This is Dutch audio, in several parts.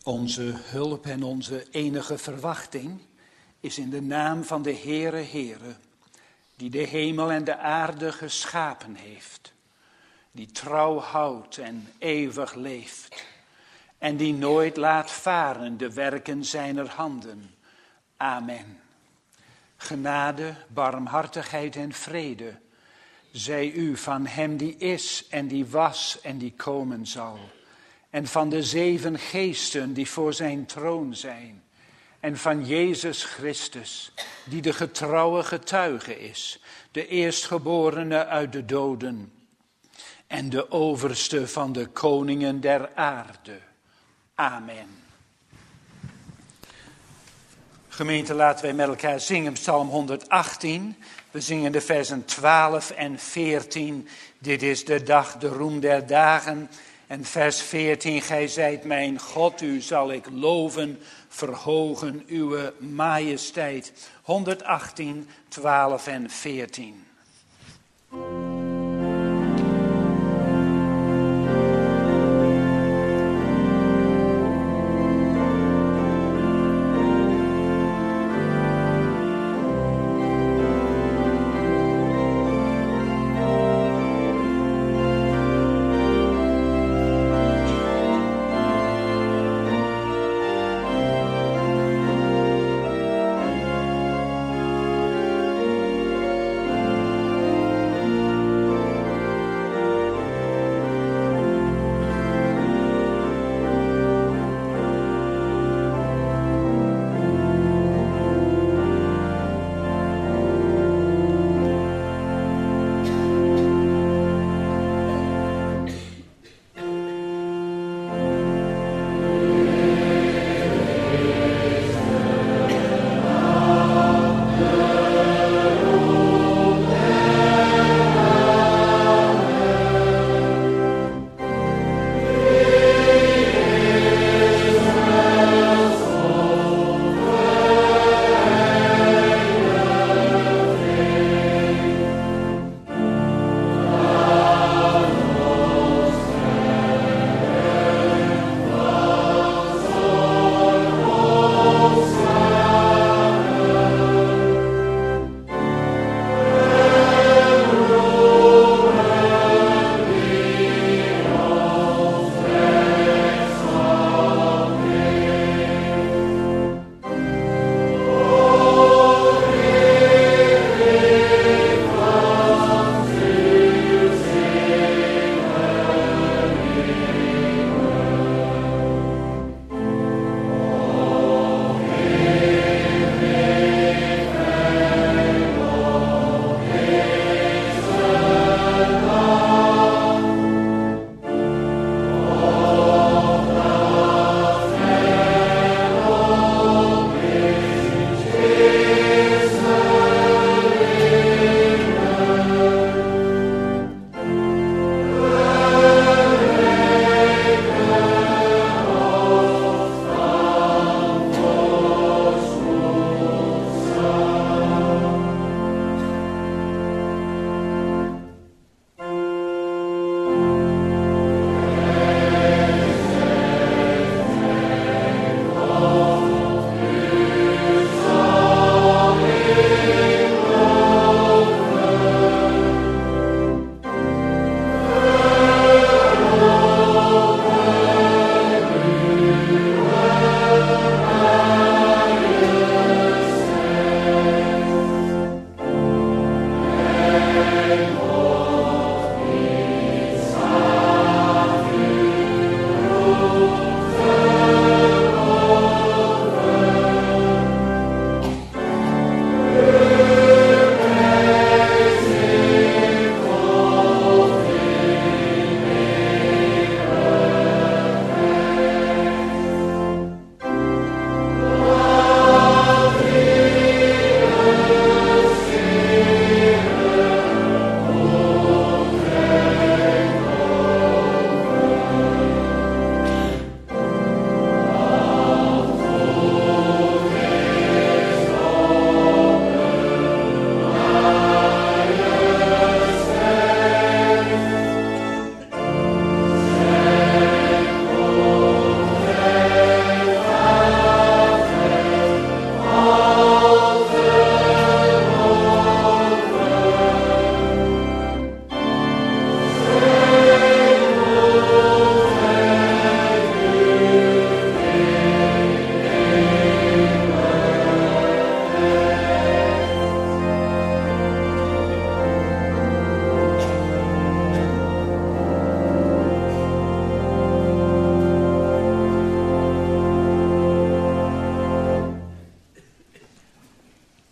Onze hulp en onze enige verwachting is in de naam van de Heere, die de hemel en de aarde geschapen heeft, die trouw houdt en eeuwig leeft, en die nooit laat varen de werken zijner handen. Amen. Genade, barmhartigheid en vrede zij u van hem die is en die was en die komen zal, en van de 7 geesten die voor zijn troon zijn, en van Jezus Christus, die de getrouwe getuige is, de eerstgeborene uit de doden en de overste van de koningen der aarde. Amen. Gemeente, laten wij met elkaar zingen Psalm 118. We zingen de versen 12 en 14. Dit is de dag, de roem der dagen. En vers 14, gij zijt mijn God, u zal ik loven, verhogen uw majesteit. 118, 12 en 14.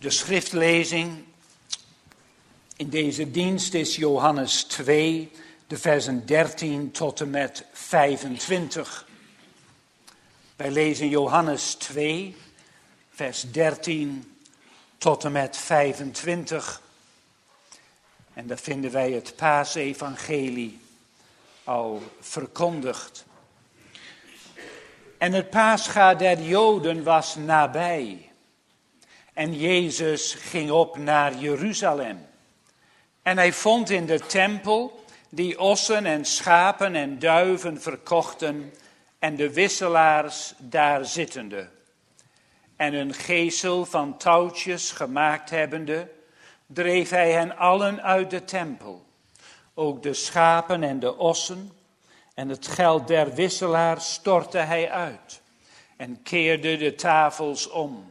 De schriftlezing in deze dienst is Johannes 2, de versen 13 tot en met 25. Wij lezen Johannes 2, vers 13 tot en met 25. En daar vinden wij het Paasevangelie al verkondigd. En het Pascha der Joden was nabij. En Jezus ging op naar Jeruzalem. En hij vond in de tempel die ossen en schapen en duiven verkochten en de wisselaars daar zittende. En een geesel van touwtjes gemaakt hebbende, dreef hij hen allen uit de tempel. Ook de schapen en de ossen en het geld der wisselaars stortte hij uit en keerde de tafels om.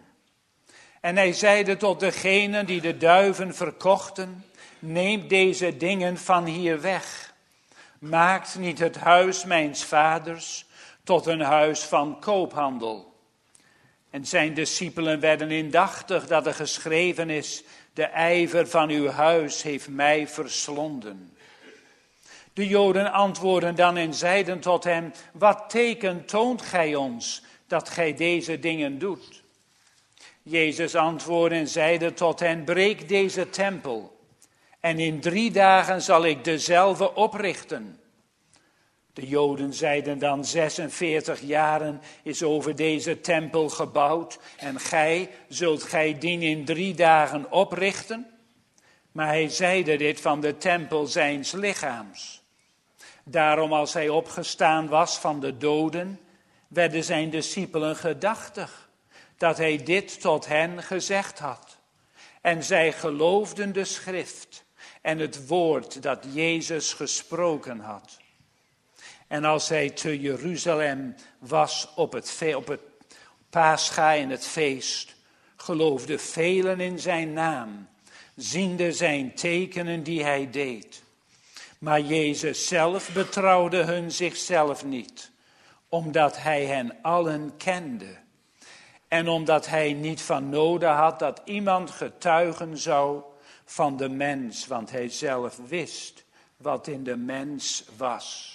En hij zeide tot degenen die de duiven verkochten, neemt deze dingen van hier weg. Maakt niet het huis mijns vaders tot een huis van koophandel. En zijn discipelen werden indachtig dat er geschreven is, de ijver van uw huis heeft mij verslonden. De Joden antwoordden dan en zeiden tot hem, wat teken toont gij ons dat gij deze dingen doet? Jezus antwoordde en zeide tot hen, breek deze tempel en in 3 dagen zal ik dezelfde oprichten. De Joden zeiden dan, 46 jaren is over deze tempel gebouwd en zult gij dien in 3 dagen oprichten? Maar hij zeide dit van de tempel zijns lichaams. Daarom als hij opgestaan was van de doden, werden zijn discipelen gedachtig dat hij dit tot hen gezegd had. En zij geloofden de schrift en het woord dat Jezus gesproken had. En als hij te Jeruzalem was op het Pascha in het feest, geloofden velen in zijn naam, ziende zijn tekenen die hij deed. Maar Jezus zelf betrouwde hun zichzelf niet, omdat hij hen allen kende. En omdat hij niet van noden had dat iemand getuigen zou van de mens, want hij zelf wist wat in de mens was.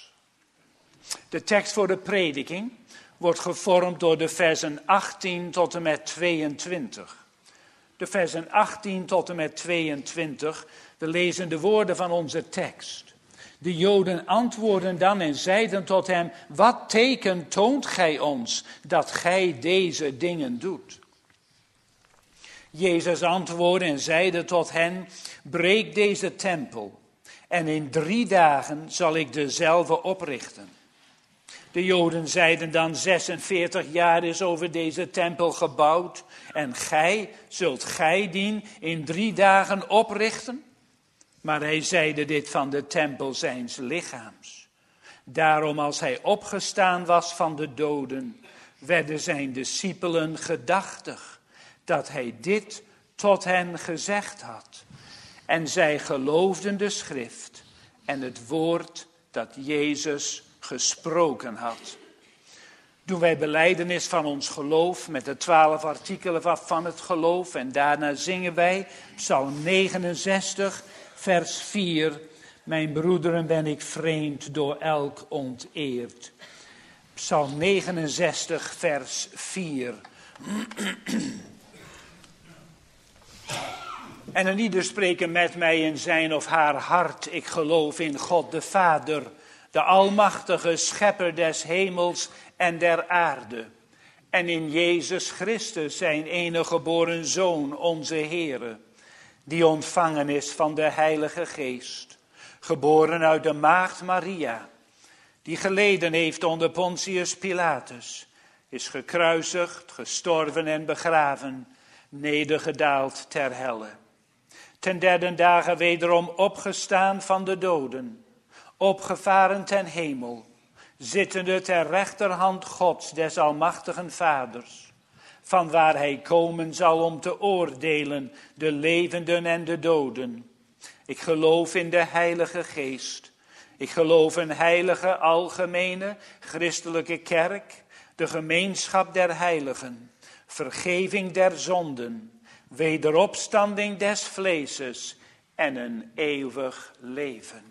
De tekst voor de prediking wordt gevormd door de versen 18 tot en met 22. De versen 18 tot en met 22, we lezen de woorden van onze tekst. De Joden antwoordden dan en zeiden tot hem, wat teken toont gij ons dat gij deze dingen doet? Jezus antwoordde en zeide tot hen, breek deze tempel en in 3 dagen zal ik dezelfde oprichten. De Joden zeiden dan, 46 jaar is over deze tempel gebouwd en zult gij die in 3 dagen oprichten? Maar hij zeide dit van de tempel zijns lichaams. Daarom als hij opgestaan was van de doden, werden zijn discipelen gedachtig dat hij dit tot hen gezegd had. En zij geloofden de schrift en het woord dat Jezus gesproken had. Doen wij belijdenis van ons geloof met de 12 artikelen van het geloof en daarna zingen wij Psalm 69, vers 4. Mijn broederen ben ik vreemd, door elk onteerd. Psalm 69, vers 4. En een ieder spreken met mij in zijn of haar hart. Ik geloof in God de Vader, de almachtige schepper des hemels en der aarde. En in Jezus Christus, zijn enige geboren Zoon, onze Heere, die ontvangen is van de Heilige Geest, geboren uit de maagd Maria, die geleden heeft onder Pontius Pilatus, is gekruisigd, gestorven en begraven, nedergedaald ter helle. Ten 3e dagen wederom opgestaan van de doden, opgevaren ten hemel, zittende ter rechterhand Gods des almachtigen Vaders, vanwaar hij komen zal om te oordelen de levenden en de doden. Ik geloof in de Heilige Geest. Ik geloof in heilige, algemene, christelijke kerk, de gemeenschap der heiligen, vergeving der zonden, wederopstanding des vleeses en een eeuwig leven.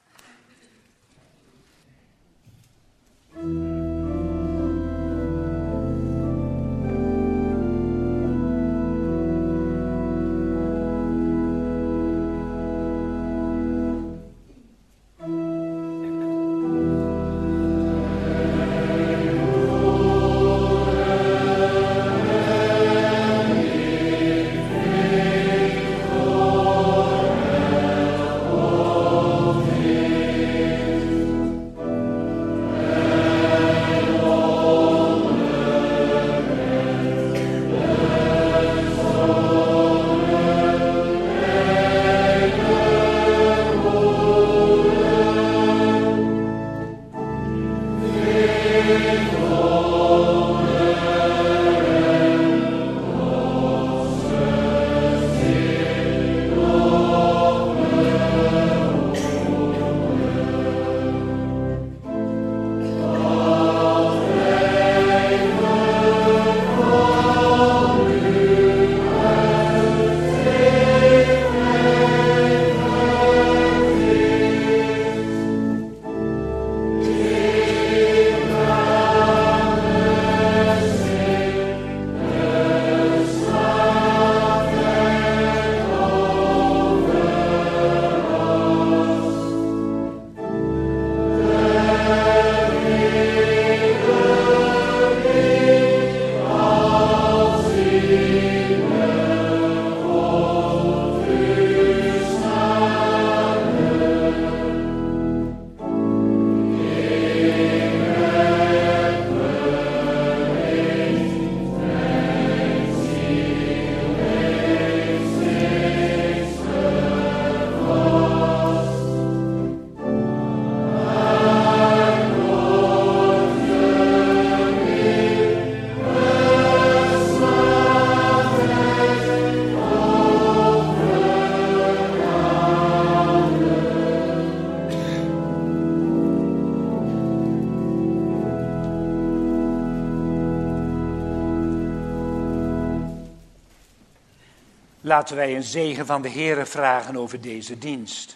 Laten wij een zegen van de Heere vragen over deze dienst.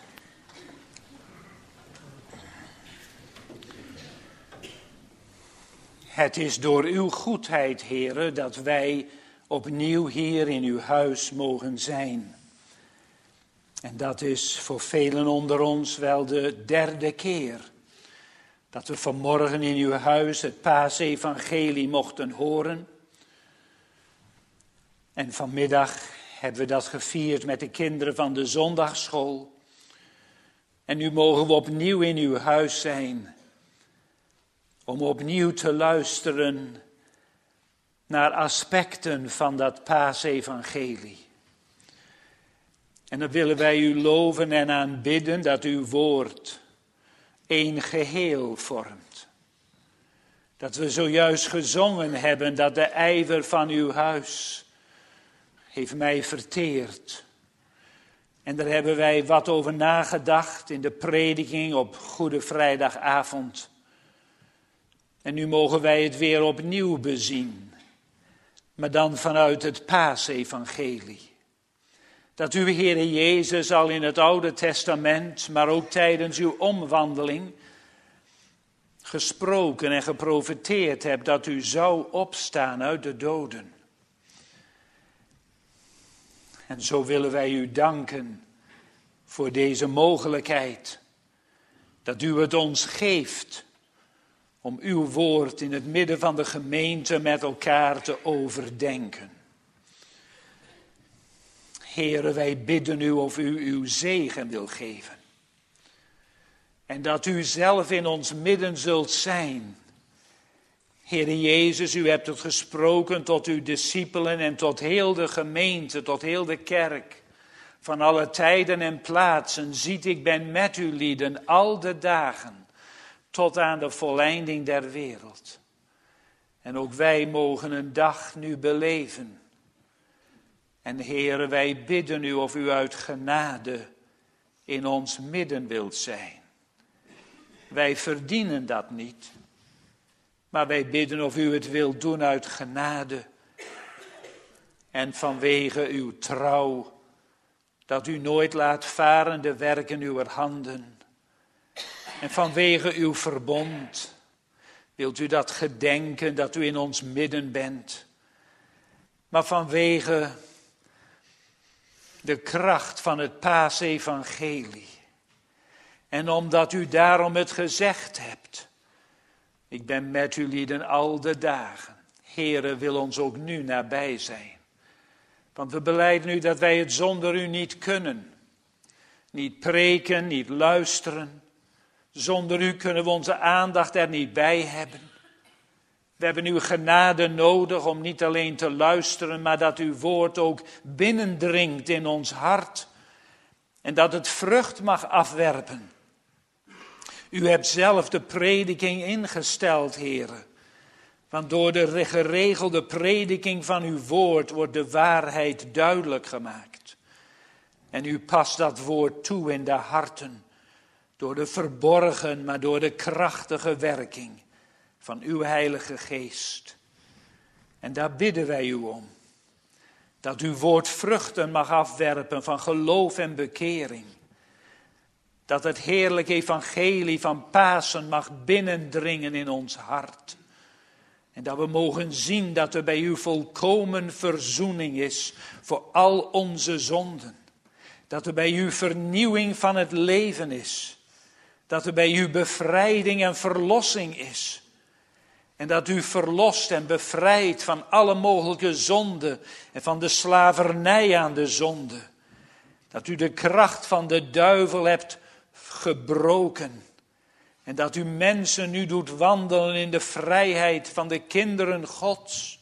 Het is door uw goedheid, Heere, dat wij opnieuw hier in uw huis mogen zijn. En dat is voor velen onder ons wel de derde keer dat we vanmorgen in uw huis het paasevangelie mochten horen. En vanmiddag hebben we dat gevierd met de kinderen van de zondagsschool. En nu mogen we opnieuw in uw huis zijn, om opnieuw te luisteren naar aspecten van dat paasevangelie. En dan willen wij u loven en aanbidden dat uw woord één geheel vormt. Dat we zojuist gezongen hebben dat de ijver van uw huis heeft mij verteerd. En daar hebben wij wat over nagedacht in de prediking op Goede Vrijdagavond. En nu mogen wij het weer opnieuw bezien. Maar dan vanuit het paasevangelie. Dat uw Heere Jezus al in het Oude Testament, maar ook tijdens uw omwandeling, gesproken en geprofeteerd hebt dat u zou opstaan uit de doden. En zo willen wij u danken voor deze mogelijkheid, dat u het ons geeft om uw woord in het midden van de gemeente met elkaar te overdenken. Heere, wij bidden u of u uw zegen wil geven. En dat u zelf in ons midden zult zijn. Heere Jezus, u hebt het gesproken tot uw discipelen en tot heel de gemeente, tot heel de kerk. Van alle tijden en plaatsen, ziet ik ben met u lieden al de dagen, tot aan de volleinding der wereld. En ook wij mogen een dag nu beleven. En Heere, wij bidden u of u uit genade in ons midden wilt zijn. Wij verdienen dat niet. Maar wij bidden of u het wilt doen uit genade. En vanwege uw trouw, dat u nooit laat varen de werken uw handen. En vanwege uw verbond, wilt u dat gedenken dat u in ons midden bent. Maar vanwege de kracht van het paasevangelie. En omdat u daarom het gezegd hebt. Ik ben met u lieden al de dagen. Heere, wil ons ook nu nabij zijn. Want we belijden u dat wij het zonder u niet kunnen. Niet preken, niet luisteren. Zonder u kunnen we onze aandacht er niet bij hebben. We hebben uw genade nodig om niet alleen te luisteren, maar dat uw woord ook binnendringt in ons hart. En dat het vrucht mag afwerpen. U hebt zelf de prediking ingesteld, Heere. Want door de geregelde prediking van uw woord wordt de waarheid duidelijk gemaakt. En u past dat woord toe in de harten. Door de verborgen, maar door de krachtige werking van uw Heilige Geest. En daar bidden wij u om. Dat uw woord vruchten mag afwerpen van geloof en bekering. Dat het heerlijke evangelie van Pasen mag binnendringen in ons hart. En dat we mogen zien dat er bij u volkomen verzoening is voor al onze zonden. Dat er bij u vernieuwing van het leven is. Dat er bij u bevrijding en verlossing is. En dat u verlost en bevrijdt van alle mogelijke zonden en van de slavernij aan de zonde. Dat u de kracht van de duivel hebt gebroken. En dat u mensen nu doet wandelen in de vrijheid van de kinderen Gods.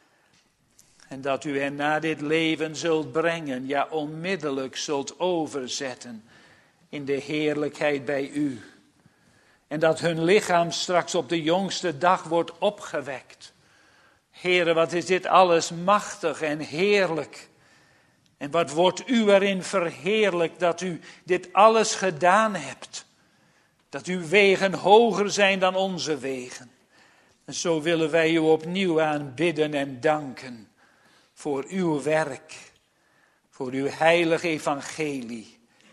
En dat u hen naar dit leven zult brengen, ja onmiddellijk zult overzetten in de heerlijkheid bij u. En dat hun lichaam straks op de jongste dag wordt opgewekt. Heere, wat is dit alles machtig en heerlijk. En wat wordt u erin verheerlijkt dat u dit alles gedaan hebt. Dat uw wegen hoger zijn dan onze wegen. En zo willen wij u opnieuw aanbidden en danken voor uw werk. Voor uw heilige evangelie.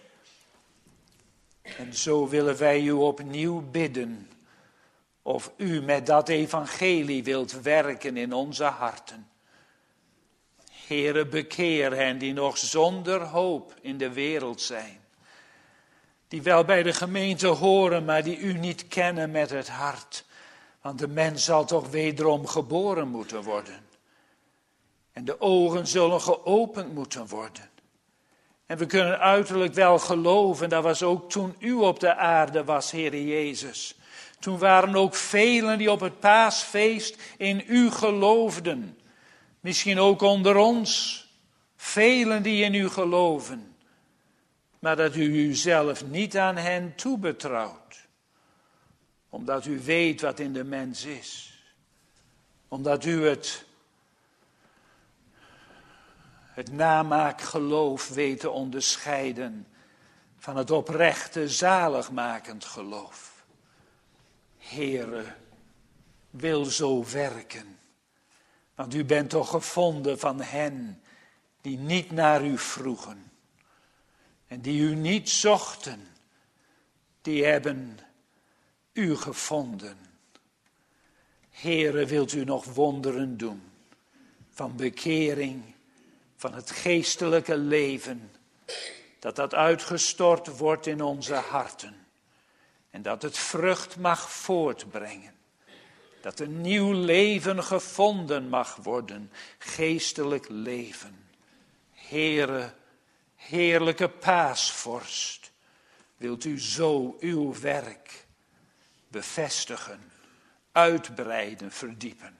En zo willen wij u opnieuw bidden of u met dat evangelie wilt werken in onze harten. Heere, bekeer hen die nog zonder hoop in de wereld zijn. Die wel bij de gemeente horen, maar die u niet kennen met het hart. Want de mens zal toch wederom geboren moeten worden. En de ogen zullen geopend moeten worden. En we kunnen uiterlijk wel geloven, dat was ook toen u op de aarde was, Heere Jezus. Toen waren ook velen die op het paasfeest in u geloofden. Misschien ook onder ons, velen die in u geloven. Maar dat u uzelf niet aan hen toebetrouwt. Omdat u weet wat in de mens is. Omdat u het namaakgeloof weet te onderscheiden van het oprechte, zaligmakend geloof. Heere, wil zo werken. Want u bent toch gevonden van hen die niet naar u vroegen. En die u niet zochten. Die hebben u gevonden. Heere, wilt u nog wonderen doen. Van bekering, van het geestelijke leven. Dat uitgestort wordt in onze harten. En dat het vrucht mag voortbrengen. Dat een nieuw leven gevonden mag worden. Geestelijk leven. Heere, heerlijke paasvorst. Wilt u zo uw werk bevestigen, uitbreiden, verdiepen.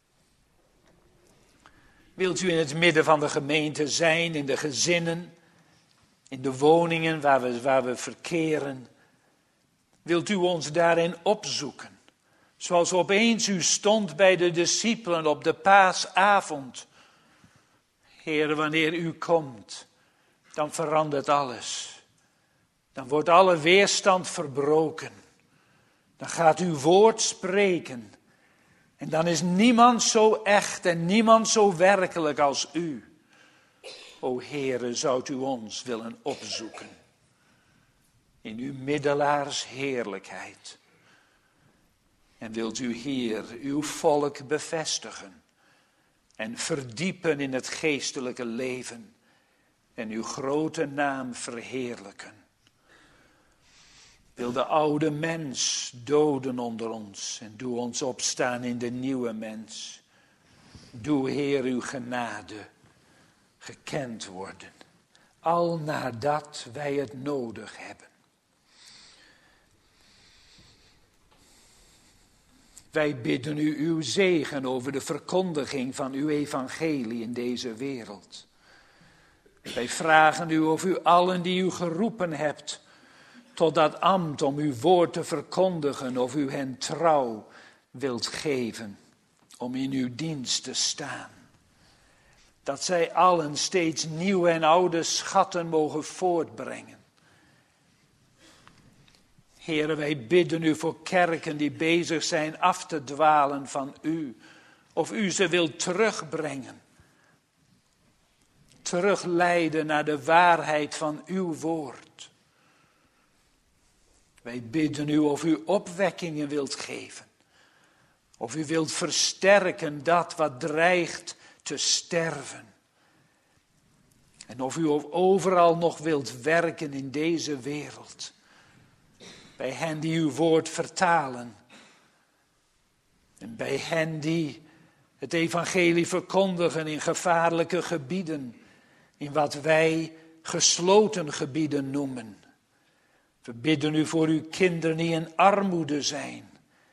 Wilt u in het midden van de gemeente zijn, in de gezinnen, in de woningen waar we verkeren. Wilt u ons daarin opzoeken. Zoals opeens u stond bij de discipelen op de paasavond. Heer, wanneer u komt, dan verandert alles. Dan wordt alle weerstand verbroken. Dan gaat uw woord spreken. En dan is niemand zo echt en niemand zo werkelijk als u. O Heere, zoudt u ons willen opzoeken in uw middelaars heerlijkheid. En wilt u hier uw volk bevestigen en verdiepen in het geestelijke leven en uw grote naam verheerlijken. Wil de oude mens doden onder ons en doe ons opstaan in de nieuwe mens. Doe, Heer, uw genade gekend worden, al nadat wij het nodig hebben. Wij bidden u uw zegen over de verkondiging van uw evangelie in deze wereld. Wij vragen u of u allen die u geroepen hebt tot dat ambt om uw woord te verkondigen, of u hen trouw wilt geven om in uw dienst te staan. Dat zij allen steeds nieuwe en oude schatten mogen voortbrengen. Heere, wij bidden u voor kerken die bezig zijn af te dwalen van u. Of u ze wilt terugbrengen. Terugleiden naar de waarheid van uw woord. Wij bidden u of u opwekkingen wilt geven. Of u wilt versterken dat wat dreigt te sterven. En of u overal nog wilt werken in deze wereld. Bij hen die uw woord vertalen. En bij hen die het evangelie verkondigen in gevaarlijke gebieden. In wat wij gesloten gebieden noemen. We bidden u voor uw kinderen die in armoede zijn.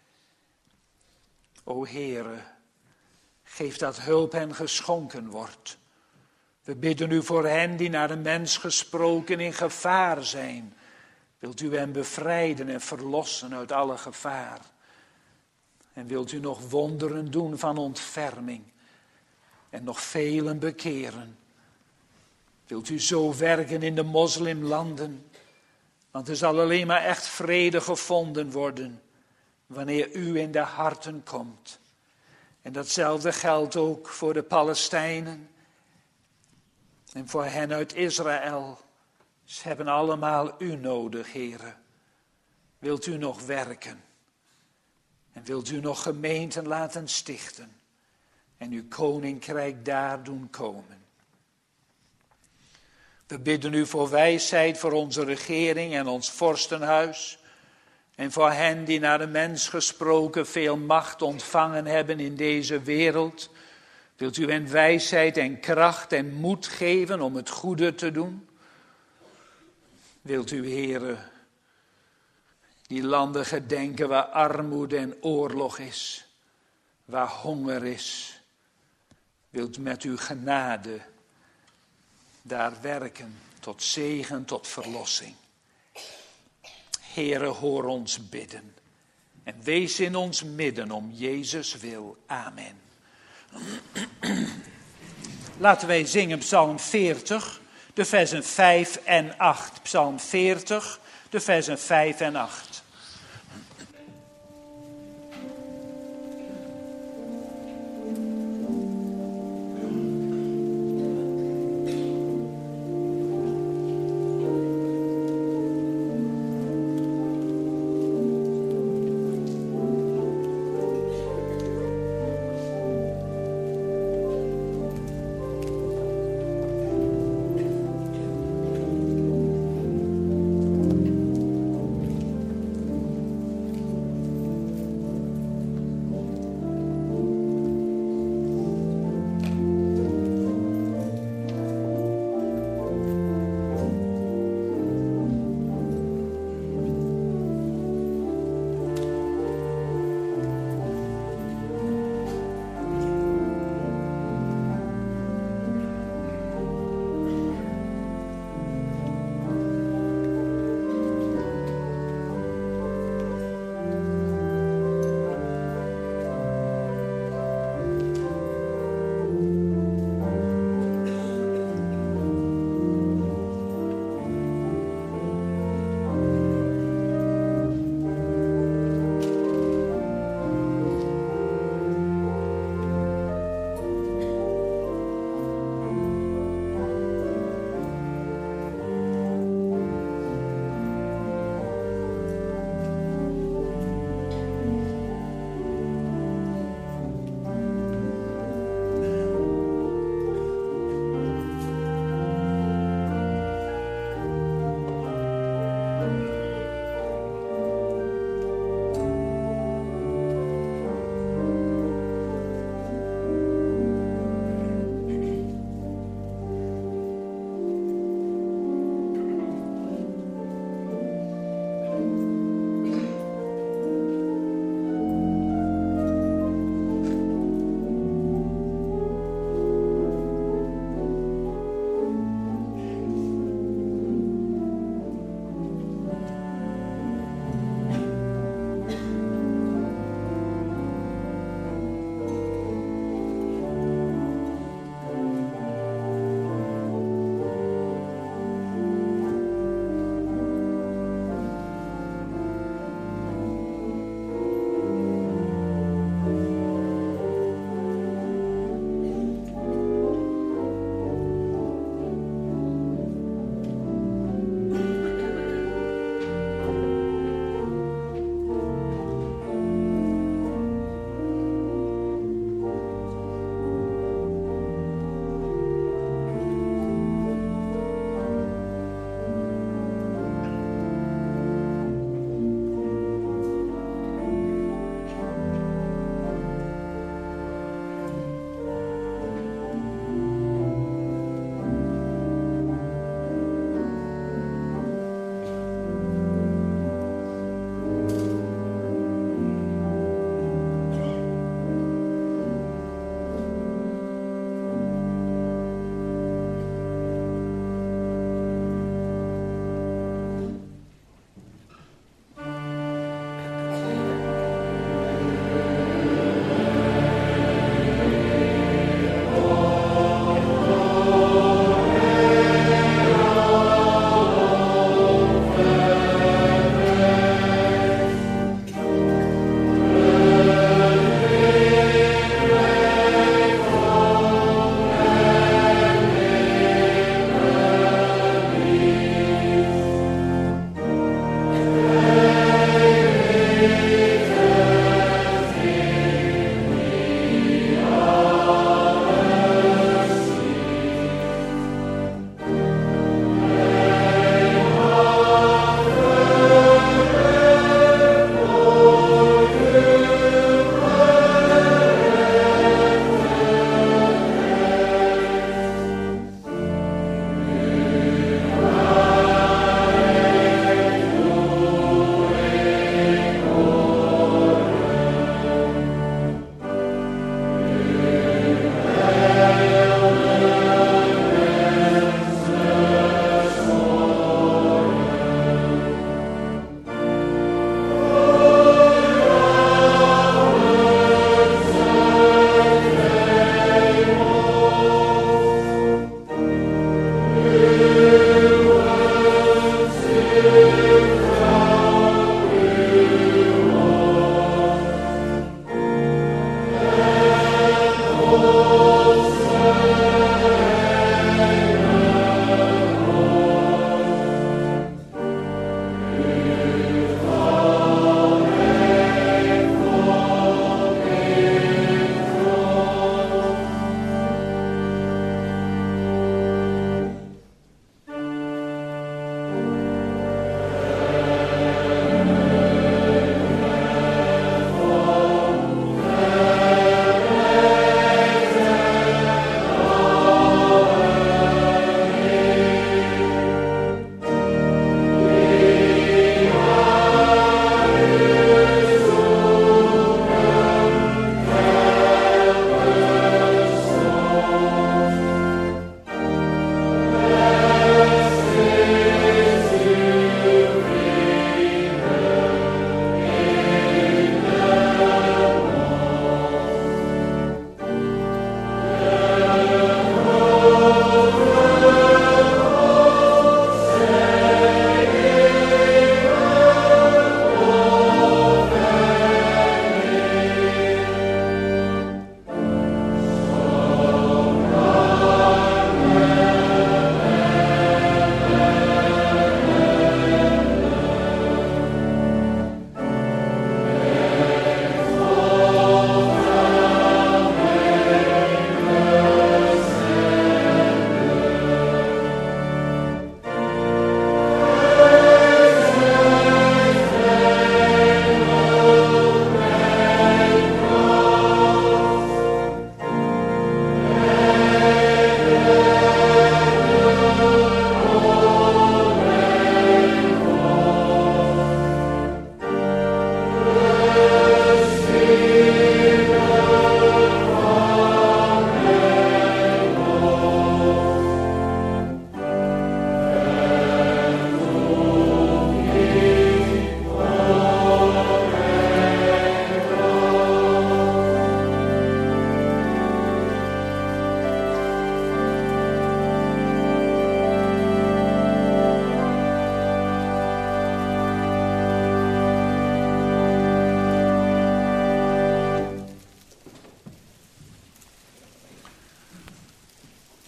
O Heere, geef dat hulp hen geschonken wordt. We bidden u voor hen die naar de mens gesproken in gevaar zijn. Wilt u hen bevrijden en verlossen uit alle gevaar. En wilt u nog wonderen doen van ontferming. En nog velen bekeren. Wilt u zo werken in de moslimlanden. Want er zal alleen maar echt vrede gevonden worden. Wanneer u in de harten komt. En datzelfde geldt ook voor de Palestijnen. En voor hen uit Israël. Ze hebben allemaal u nodig, Heere. Wilt u nog werken? En wilt u nog gemeenten laten stichten? En uw koninkrijk daar doen komen? We bidden u voor wijsheid voor onze regering en ons vorstenhuis. En voor hen die naar de mens gesproken veel macht ontvangen hebben in deze wereld. Wilt u hen wijsheid en kracht en moed geven om het goede te doen? Wilt u, Heere, die landen gedenken waar armoede en oorlog is, waar honger is. Wilt u met uw genade daar werken tot zegen, tot verlossing. Heere, hoor ons bidden en wees in ons midden om Jezus wil. Amen. Laten wij zingen Psalm 40, de versen 5 en 8. Psalm 40, de versen 5 en 8.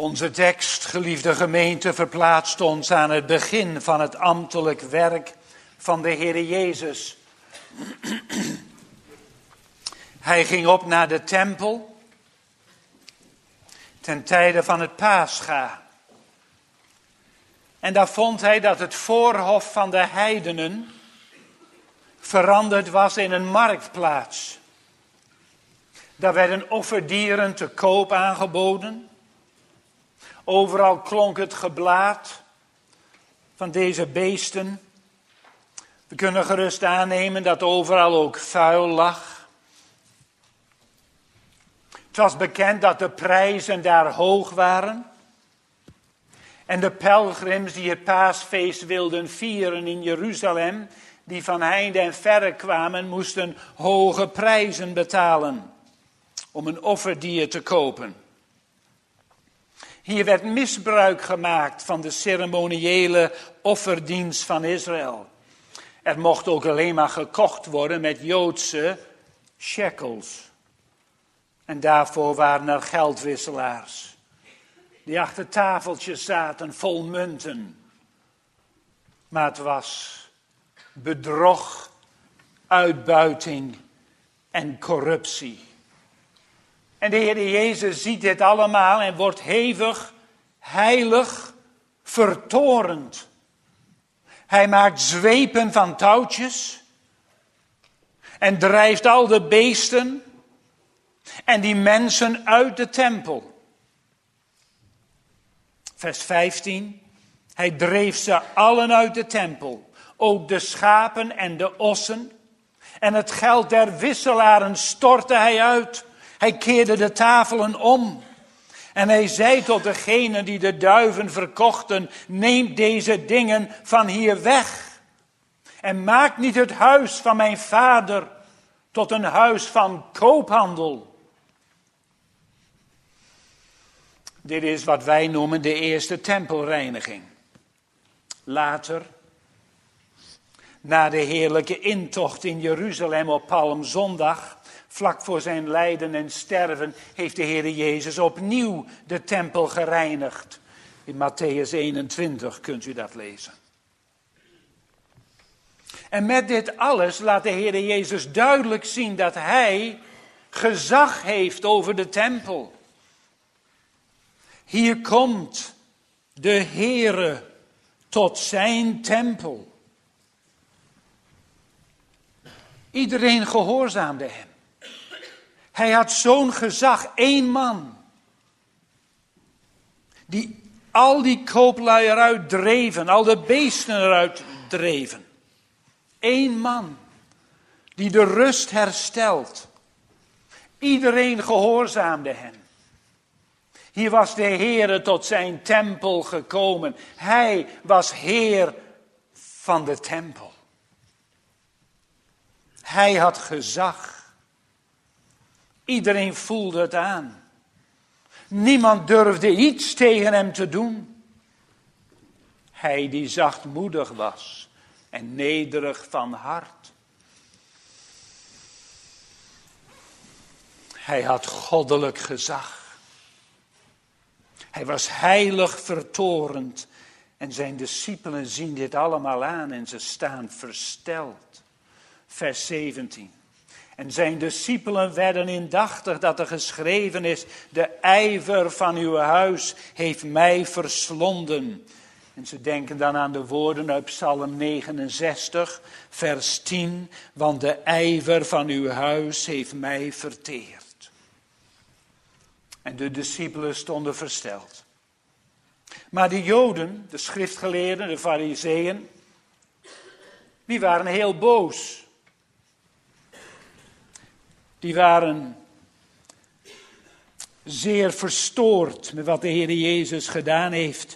Onze tekst, geliefde gemeente, verplaatst ons aan het begin van het ambtelijk werk van de Heere Jezus. Hij ging op naar de tempel ten tijde van het Pascha. En daar vond hij dat het voorhof van de heidenen veranderd was in een marktplaats. Daar werden offerdieren te koop aangeboden. Overal klonk het geblaat van deze beesten. We kunnen gerust aannemen dat overal ook vuil lag. Het was bekend dat de prijzen daar hoog waren. En de pelgrims die het paasfeest wilden vieren in Jeruzalem, die van heinde en verre kwamen, moesten hoge prijzen betalen om een offerdier te kopen. Hier werd misbruik gemaakt van de ceremoniële offerdienst van Israël. Er mocht ook alleen maar gekocht worden met Joodse shekels. En daarvoor waren er geldwisselaars die achter tafeltjes zaten vol munten. Maar het was bedrog, uitbuiting en corruptie. En de Heer Jezus ziet dit allemaal en wordt hevig, heilig, vertorend. Hij maakt zweepen van touwtjes en drijft al de beesten en die mensen uit de tempel. Vers 15. Hij dreef ze allen uit de tempel, ook de schapen en de ossen. En het geld der wisselaren stortte hij uit. Hij keerde de tafelen om. En hij zei tot degenen die de duiven verkochten: neem deze dingen van hier weg. En maak niet het huis van mijn vader tot een huis van koophandel. Dit is wat wij noemen de eerste tempelreiniging. Later, na de heerlijke intocht in Jeruzalem op Palmzondag, vlak voor zijn lijden en sterven, heeft de Heer Jezus opnieuw de tempel gereinigd. In Matthäus 21 kunt u dat lezen. En met dit alles laat de Heer Jezus duidelijk zien dat hij gezag heeft over de tempel. Hier komt de Heere tot zijn tempel. Iedereen gehoorzaamde hem. Hij had zo'n gezag, 1 man. Die al die kooplui eruit dreven, al de beesten eruit dreven. 1 man die de rust herstelt. Iedereen gehoorzaamde hem. Hier was de Heere tot zijn tempel gekomen. Hij was Heer van de tempel. Hij had gezag. Iedereen voelde het aan. Niemand durfde iets tegen hem te doen. Hij die zachtmoedig was en nederig van hart. Hij had goddelijk gezag. Hij was heilig vertorend. En zijn discipelen zien dit allemaal aan en ze staan versteld. Vers 17. En zijn discipelen werden indachtig dat er geschreven is: de ijver van uw huis heeft mij verslonden. En ze denken dan aan de woorden uit Psalm 69, vers 10. Want de ijver van uw huis heeft mij verteerd. En de discipelen stonden versteld. Maar de Joden, de schriftgeleerden, de Farizeeën, die waren heel boos. Die waren zeer verstoord met wat de Heer Jezus gedaan heeft.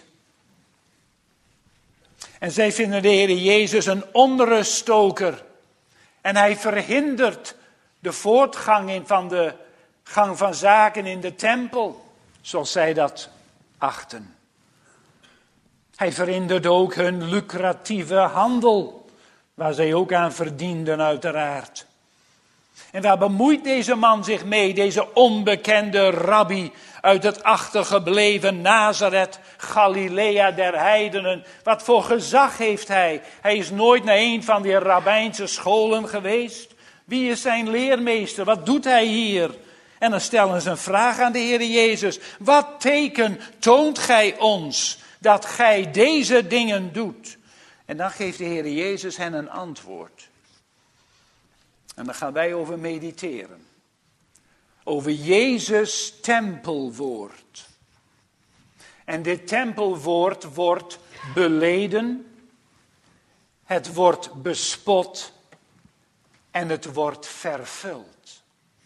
En zij vinden de Heer Jezus een onruststoker. En hij verhindert de voortgang van de gang van zaken in de tempel, zoals zij dat achten. Hij verhindert ook hun lucratieve handel, waar zij ook aan verdienden uiteraard. En waar bemoeit deze man zich mee, deze onbekende rabbi uit het achtergebleven Nazareth, Galilea der heidenen. Wat voor gezag heeft hij? Hij is nooit naar een van die rabbijnse scholen geweest. Wie is zijn leermeester? Wat doet hij hier? En dan stellen ze een vraag aan de Heer Jezus. Wat teken toont gij ons dat gij deze dingen doet? En dan geeft de Heer Jezus hen een antwoord. En daar gaan wij over mediteren. Over Jezus' tempelwoord. En dit tempelwoord wordt beleden. Het wordt bespot. En het wordt vervuld.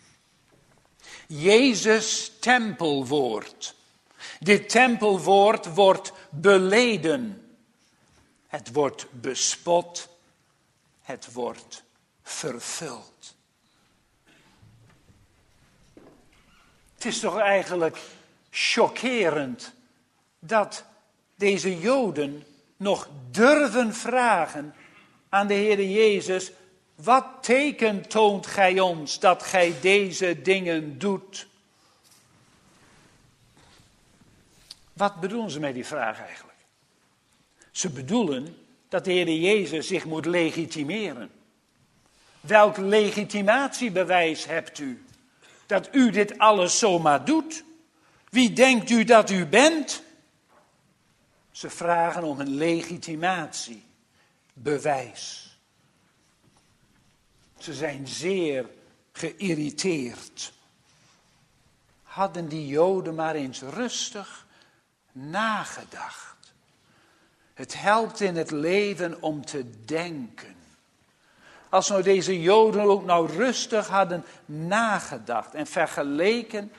Jezus' tempelwoord. Dit tempelwoord wordt beleden. Het wordt bespot. Het wordt vervuld. Het is toch eigenlijk chockerend dat deze Joden nog durven vragen aan de Heer Jezus: wat teken toont gij ons dat gij deze dingen doet? Wat bedoelen ze met die vraag eigenlijk? Ze bedoelen dat de Heer Jezus zich moet legitimeren. Welk legitimatiebewijs hebt u? Dat u dit alles zomaar doet? Wie denkt u dat u bent? Ze vragen om een legitimatiebewijs. Ze zijn zeer geïrriteerd. Hadden die Joden maar eens rustig nagedacht. Het helpt in het leven om te denken. Als nou deze Joden ook nou rustig hadden nagedacht en vergeleken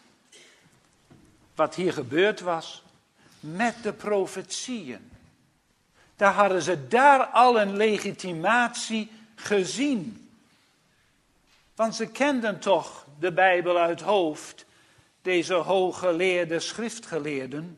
wat hier gebeurd was met de profetieën. Daar hadden ze daar al een legitimatie gezien. Want ze kenden toch de Bijbel uit hoofd, deze hooggeleerde schriftgeleerden.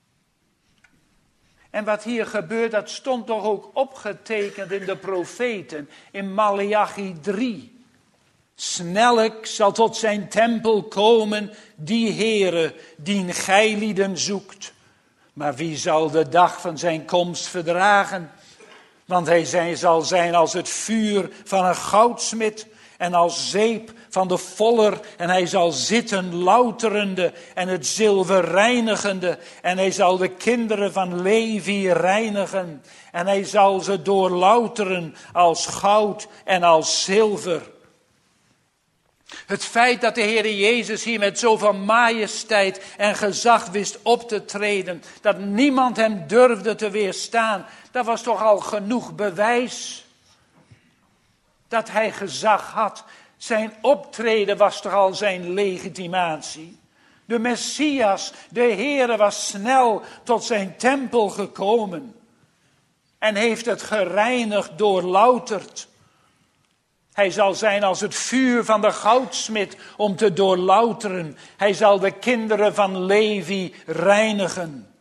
En wat hier gebeurt, dat stond toch ook opgetekend in de profeten, in Maleachi 3. Snellijk zal tot zijn tempel komen die Heere, dien gijlieden zoekt. Maar wie zal de dag van zijn komst verdragen? Want hij zal zijn als het vuur van een goudsmid en als zeep van de voller. En hij zal zitten louterende en het zilver reinigende. En hij zal de kinderen van Levi reinigen. En hij zal ze doorlouteren als goud en als zilver. Het feit dat de Heer Jezus hier met zoveel majesteit en gezag wist op te treden, dat niemand hem durfde te weerstaan, dat was toch al genoeg bewijs dat hij gezag had. Zijn optreden was toch al zijn legitimatie. De Messias, de Heere, was snel tot zijn tempel gekomen en heeft het gereinigd, doorlouterd. Hij zal zijn als het vuur van de goudsmid om te doorlouteren. Hij zal de kinderen van Levi reinigen.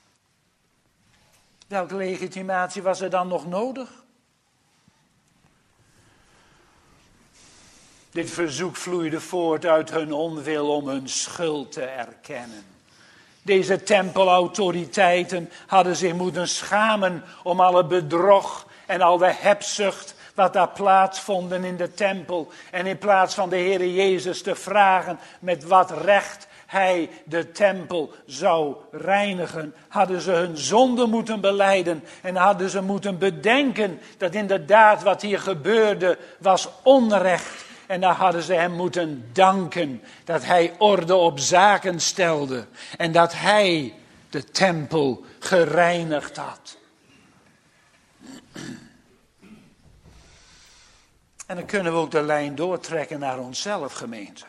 Welke legitimatie was er dan nog nodig? Dit verzoek vloeide voort uit hun onwil om hun schuld te erkennen. Deze tempelautoriteiten hadden zich moeten schamen om alle bedrog en al de hebzucht wat daar plaatsvonden in de tempel. En in plaats van de Heer Jezus te vragen met wat recht hij de tempel zou reinigen, hadden ze hun zonde moeten belijden en hadden ze moeten bedenken dat inderdaad wat hier gebeurde was onrecht. En dan hadden ze hem moeten danken dat hij orde op zaken stelde en dat hij de tempel gereinigd had. En dan kunnen we ook de lijn doortrekken naar onszelf, gemeente.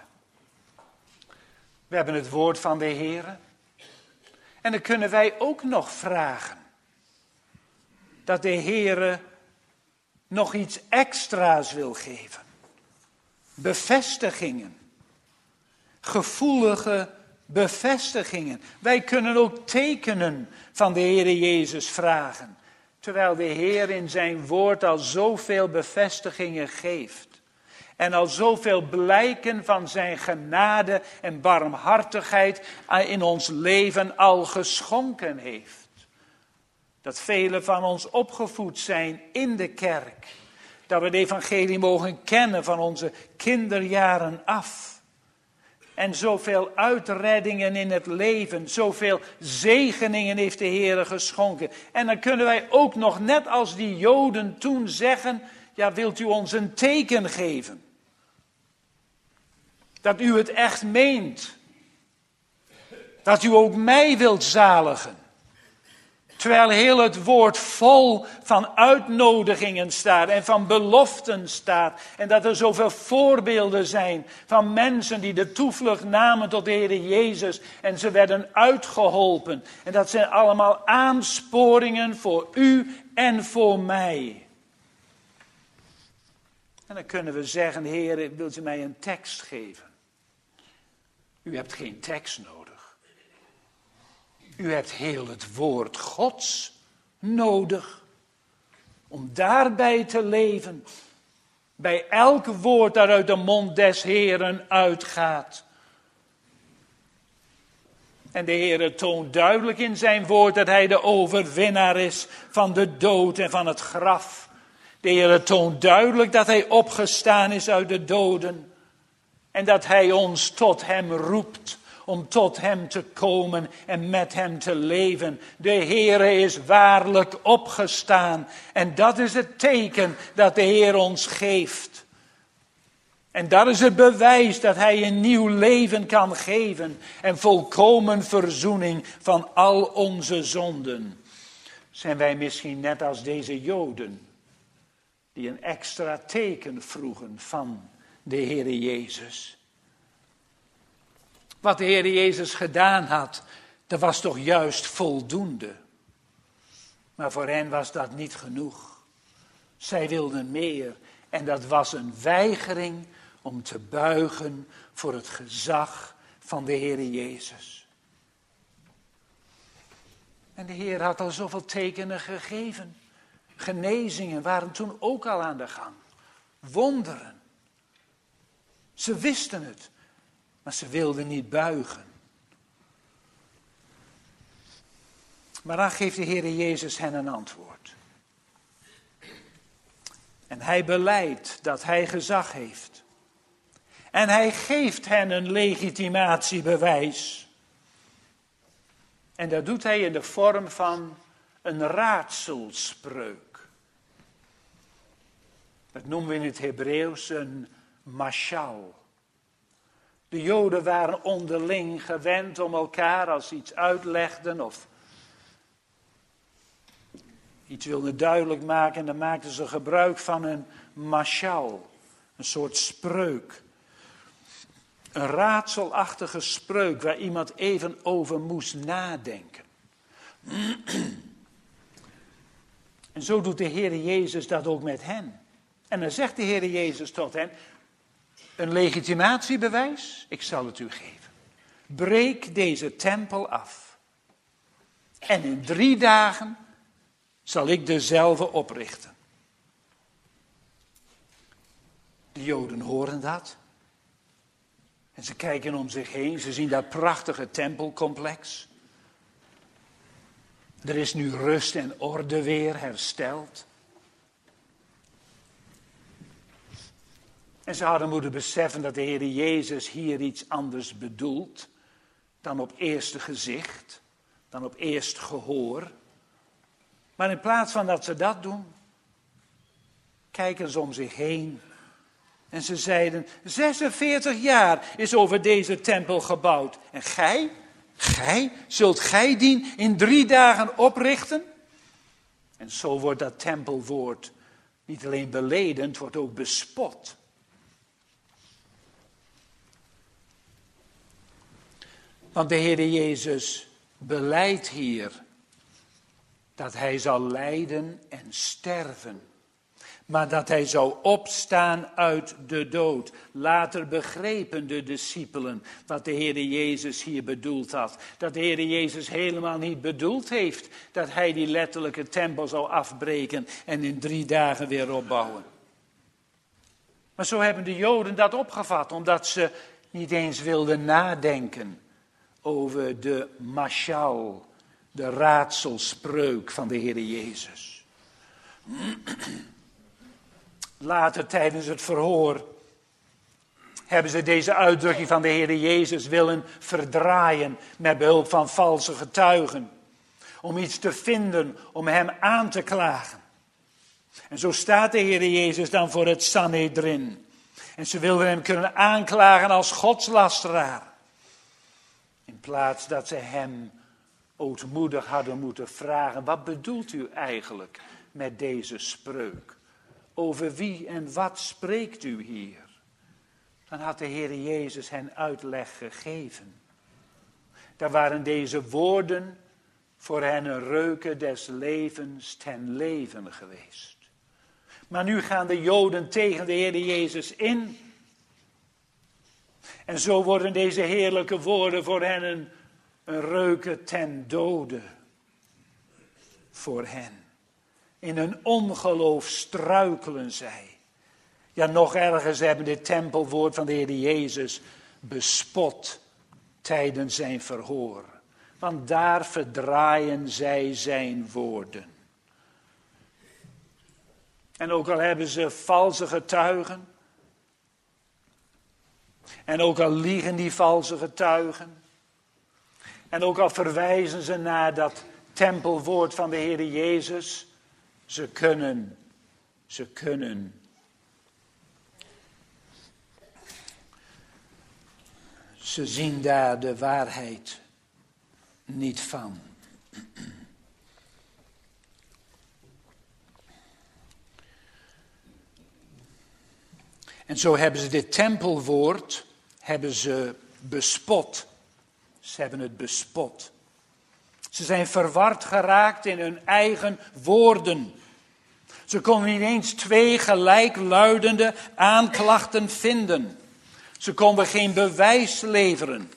We hebben het woord van de Heer. En dan kunnen wij ook nog vragen dat de Heer nog iets extra's wil geven. Bevestigingen. Gevoelige bevestigingen. Wij kunnen ook tekenen van de Heer Jezus vragen. Terwijl de Heer in zijn woord al zoveel bevestigingen geeft. En al zoveel blijken van zijn genade en barmhartigheid in ons leven al geschonken heeft. Dat velen van ons opgevoed zijn in de kerk. Dat we het evangelie mogen kennen van onze kinderjaren af. En zoveel uitreddingen in het leven, zoveel zegeningen heeft de Heer geschonken. En dan kunnen wij ook nog net als die Joden toen zeggen, ja, wilt u ons een teken geven? Dat u het echt meent. Dat u ook mij wilt zaligen. Terwijl heel het woord vol van uitnodigingen staat en van beloften staat. En dat er zoveel voorbeelden zijn van mensen die de toevlucht namen tot de Heer Jezus. En ze werden uitgeholpen. En dat zijn allemaal aansporingen voor u en voor mij. En dan kunnen we zeggen, Heer, wilt u mij een tekst geven? U hebt geen tekst nodig. U hebt heel het woord Gods nodig. Om daarbij te leven. Bij elk woord dat uit de mond des Heeren uitgaat. En de Heer toont duidelijk in zijn woord dat hij de overwinnaar is van de dood en van het graf. De Heer toont duidelijk dat hij opgestaan is uit de doden. En dat hij ons tot hem roept. Om tot hem te komen en met hem te leven. De Heere is waarlijk opgestaan. En dat is het teken dat de Heer ons geeft. En dat is het bewijs dat hij een nieuw leven kan geven. En volkomen verzoening van al onze zonden. Zijn wij misschien net als deze Joden. Die een extra teken vroegen van de Heere Jezus. Wat de Heer Jezus gedaan had, dat was toch juist voldoende. Maar voor hen was dat niet genoeg. Zij wilden meer. En dat was een weigering om te buigen voor het gezag van de Heer Jezus. En de Heer had al zoveel tekenen gegeven. Genezingen waren toen ook al aan de gang. Wonderen. Ze wisten het. Maar ze wilden niet buigen. Maar dan geeft de Heer Jezus hen een antwoord. En hij belijdt dat hij gezag heeft. En hij geeft hen een legitimatiebewijs. En dat doet hij in de vorm van een raadselspreuk. Dat noemen we in het Hebreeuws een mashal. De Joden waren onderling gewend om elkaar als ze iets uitlegden of iets wilden duidelijk maken. En dan maakten ze gebruik van een mashal, een soort spreuk. Een raadselachtige spreuk waar iemand even over moest nadenken. En zo doet de Heer Jezus dat ook met hen. En dan zegt de Heer Jezus tot hen, een legitimatiebewijs, ik zal het u geven. Breek deze tempel af. En in 3 dagen zal ik dezelfde oprichten. De Joden horen dat. En ze kijken om zich heen, ze zien dat prachtige tempelcomplex. Er is nu rust en orde weer hersteld. En ze hadden moeten beseffen dat de Heer Jezus hier iets anders bedoelt dan op eerste gezicht, dan op eerst gehoor. Maar in plaats van dat ze dat doen, kijken ze om zich heen. En ze zeiden, 46 jaar is over deze tempel gebouwd. En zult gij die in 3 dagen oprichten? En zo wordt dat tempelwoord niet alleen beleden, het wordt ook bespot. Want de Heer Jezus belijdt hier dat hij zal lijden en sterven. Maar dat hij zou opstaan uit de dood. Later begrepen de discipelen wat de Heer Jezus hier bedoeld had. Dat de Heer Jezus helemaal niet bedoeld heeft dat hij die letterlijke tempel zou afbreken en in 3 dagen weer opbouwen. Maar zo hebben de Joden dat opgevat, omdat ze niet eens wilden nadenken over de mashal, de raadselspreuk van de Heer Jezus. Later tijdens het verhoor hebben ze deze uitdrukking van de Heer Jezus willen verdraaien met behulp van valse getuigen. Om iets te vinden, om hem aan te klagen. En zo staat de Heer Jezus dan voor het Sanhedrin. En ze wilden hem kunnen aanklagen als godslasteraar. In plaats dat ze hem ootmoedig hadden moeten vragen: wat bedoelt u eigenlijk met deze spreuk? Over wie en wat spreekt u hier? Dan had de Heer Jezus hen uitleg gegeven. Daar waren deze woorden voor hen een reuke des levens ten leven geweest. Maar nu gaan de Joden tegen de Heer Jezus in. En zo worden deze heerlijke woorden voor hen een reuke ten dode. Voor hen. In hun ongeloof struikelen zij. Ja, nog erger, ze hebben dit tempelwoord van de Heer Jezus bespot tijdens zijn verhoor. Want daar verdraaien zij zijn woorden. En ook al hebben ze valse getuigen. En ook al liegen die valse getuigen. En ook al verwijzen ze naar dat tempelwoord van de Heer Jezus. Ze kunnen. Ze zien daar de waarheid niet van. En zo hebben ze dit tempelwoord bespot. Ze hebben het bespot. Ze zijn verward geraakt in hun eigen woorden. Ze konden niet eens 2 gelijkluidende aanklachten vinden. Ze konden geen bewijs leveren.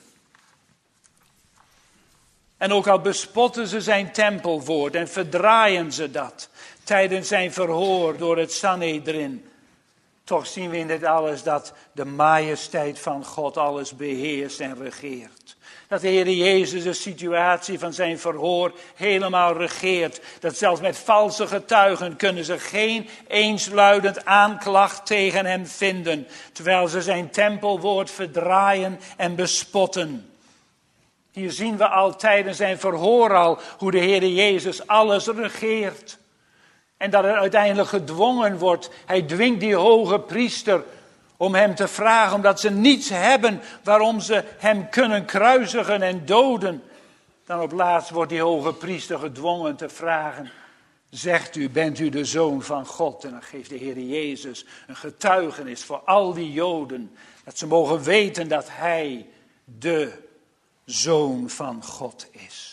En ook al bespotten ze zijn tempelwoord en verdraaien ze dat tijdens zijn verhoor door het Sanhedrin. Toch zien we in dit alles dat de majesteit van God alles beheerst en regeert. Dat de Heer Jezus de situatie van zijn verhoor helemaal regeert. Dat zelfs met valse getuigen kunnen ze geen eensluidend aanklacht tegen hem vinden. Terwijl ze zijn tempelwoord verdraaien en bespotten. Hier zien we al tijdens zijn verhoor al hoe de Heer Jezus alles regeert. En dat er uiteindelijk gedwongen wordt. Hij dwingt die hoge priester om hem te vragen, omdat ze niets hebben waarom ze hem kunnen kruisigen en doden. Dan op laatst wordt die hoge priester gedwongen te vragen: zegt u, bent u de Zoon van God? En dan geeft de Heer Jezus een getuigenis voor al die Joden. Dat ze mogen weten dat hij de Zoon van God is.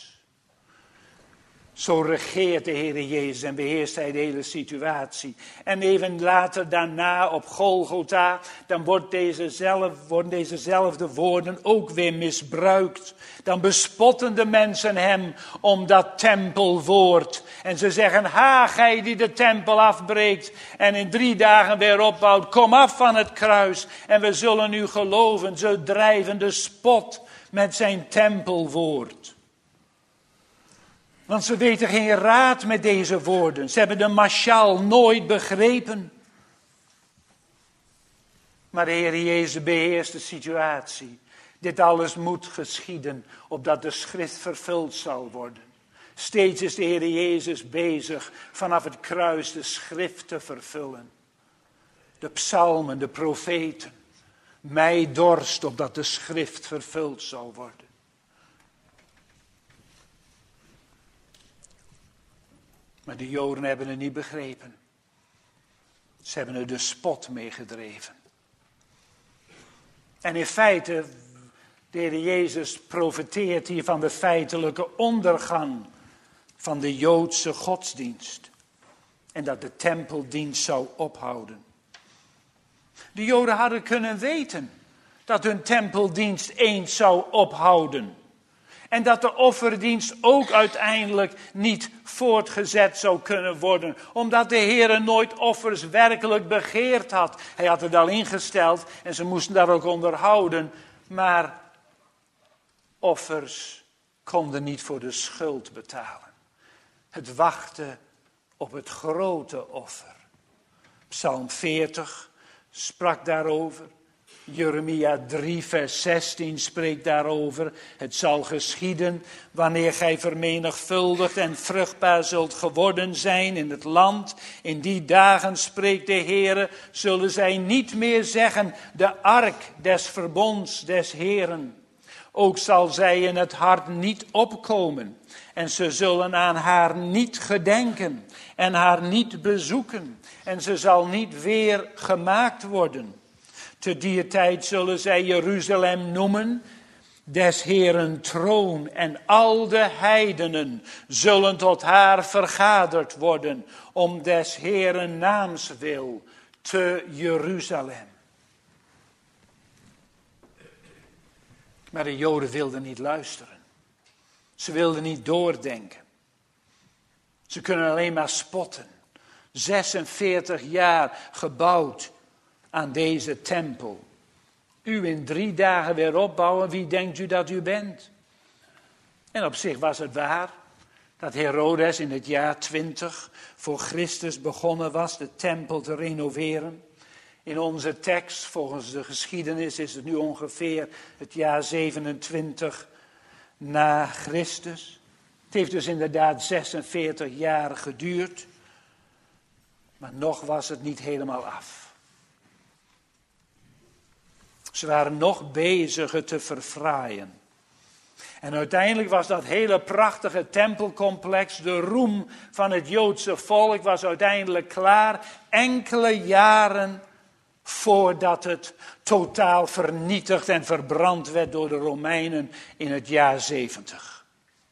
Zo regeert de Heer Jezus en beheerst hij de hele situatie. En even later daarna op Golgotha, dan worden dezezelfde woorden ook weer misbruikt. Dan bespotten de mensen hem om dat tempelwoord. En ze zeggen: ha, gij die de tempel afbreekt en in 3 dagen weer opbouwt, kom af van het kruis en we zullen u geloven. Ze drijven de spot met zijn tempelwoord. Want ze weten geen raad met deze woorden. Ze hebben de mashal nooit begrepen. Maar de Heer Jezus beheerst de situatie. Dit alles moet geschieden, opdat de schrift vervuld zal worden. Steeds is de Heer Jezus bezig vanaf het kruis de schrift te vervullen. De psalmen, de profeten. Mij dorst, opdat de schrift vervuld zal worden. Maar de Joden hebben het niet begrepen. Ze hebben er de spot mee gedreven. En in feite, de Heer Jezus profeteert hier van de feitelijke ondergang van de Joodse godsdienst. En dat de tempeldienst zou ophouden. De Joden hadden kunnen weten dat hun tempeldienst eens zou ophouden. En dat de offerdienst ook uiteindelijk niet voortgezet zou kunnen worden. Omdat de Heer nooit offers werkelijk begeerd had. Hij had het al ingesteld en ze moesten daar ook onderhouden. Maar offers konden niet voor de schuld betalen. Het wachten op het grote offer. Psalm 40 sprak daarover. Jeremia 3 vers 16 spreekt daarover. Het zal geschieden wanneer gij vermenigvuldigd en vruchtbaar zult geworden zijn in het land. In die dagen, spreekt de Heere, zullen zij niet meer zeggen, de ark des verbonds des Heeren. Ook zal zij in het hart niet opkomen. En ze zullen aan haar niet gedenken en haar niet bezoeken. En ze zal niet weer gemaakt worden. Te die tijd zullen zij Jeruzalem noemen, des Heeren troon, en al de heidenen zullen tot haar vergaderd worden, om des Heeren naams wil, te Jeruzalem. Maar de Joden wilden niet luisteren. Ze wilden niet doordenken. Ze kunnen alleen maar spotten. 46 jaar gebouwd aan deze tempel. U in 3 dagen weer opbouwen, wie denkt u dat u bent? En op zich was het waar dat Herodes in het jaar 20 voor Christus begonnen was de tempel te renoveren. In onze tekst, volgens de geschiedenis, is het nu ongeveer het jaar 27 na Christus. Het heeft dus inderdaad 46 jaar geduurd. Maar nog was het niet helemaal af. Ze waren nog bezig het te verfraaien. En uiteindelijk was dat hele prachtige tempelcomplex, de roem van het Joodse volk, was uiteindelijk klaar. Enkele jaren voordat het totaal vernietigd en verbrand werd door de Romeinen in het jaar 70.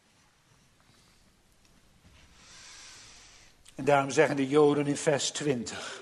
En daarom zeggen de Joden in vers 20.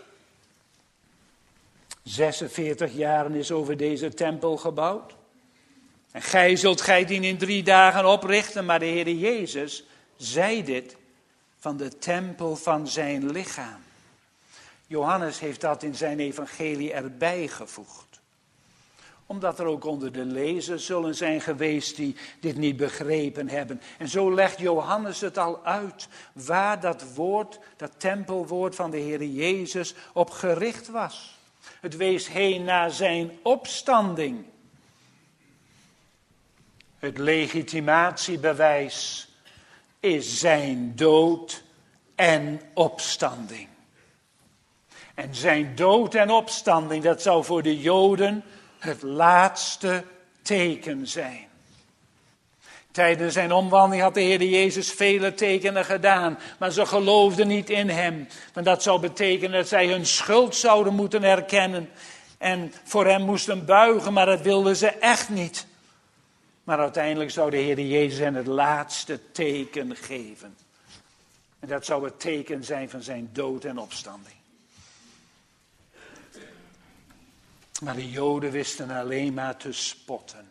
46 jaren is over deze tempel gebouwd. En gij zult die in 3 dagen oprichten. Maar de Heer Jezus zei dit van de tempel van zijn lichaam. Johannes heeft dat in zijn evangelie erbij gevoegd. Omdat er ook onder de lezers zullen zijn geweest die dit niet begrepen hebben. En zo legt Johannes het al uit waar dat woord, dat tempelwoord van de Heer Jezus op gericht was. Het wees heen naar zijn opstanding. Het legitimatiebewijs is zijn dood en opstanding. En zijn dood en opstanding, dat zou voor de Joden het laatste teken zijn. Tijdens zijn omwandeling had de Heer Jezus vele tekenen gedaan, maar ze geloofden niet in hem. Want dat zou betekenen dat zij hun schuld zouden moeten erkennen en voor hem moesten buigen, maar dat wilden ze echt niet. Maar uiteindelijk zou de Heer Jezus hen het laatste teken geven. En dat zou het teken zijn van zijn dood en opstanding. Maar de Joden wisten alleen maar te spotten.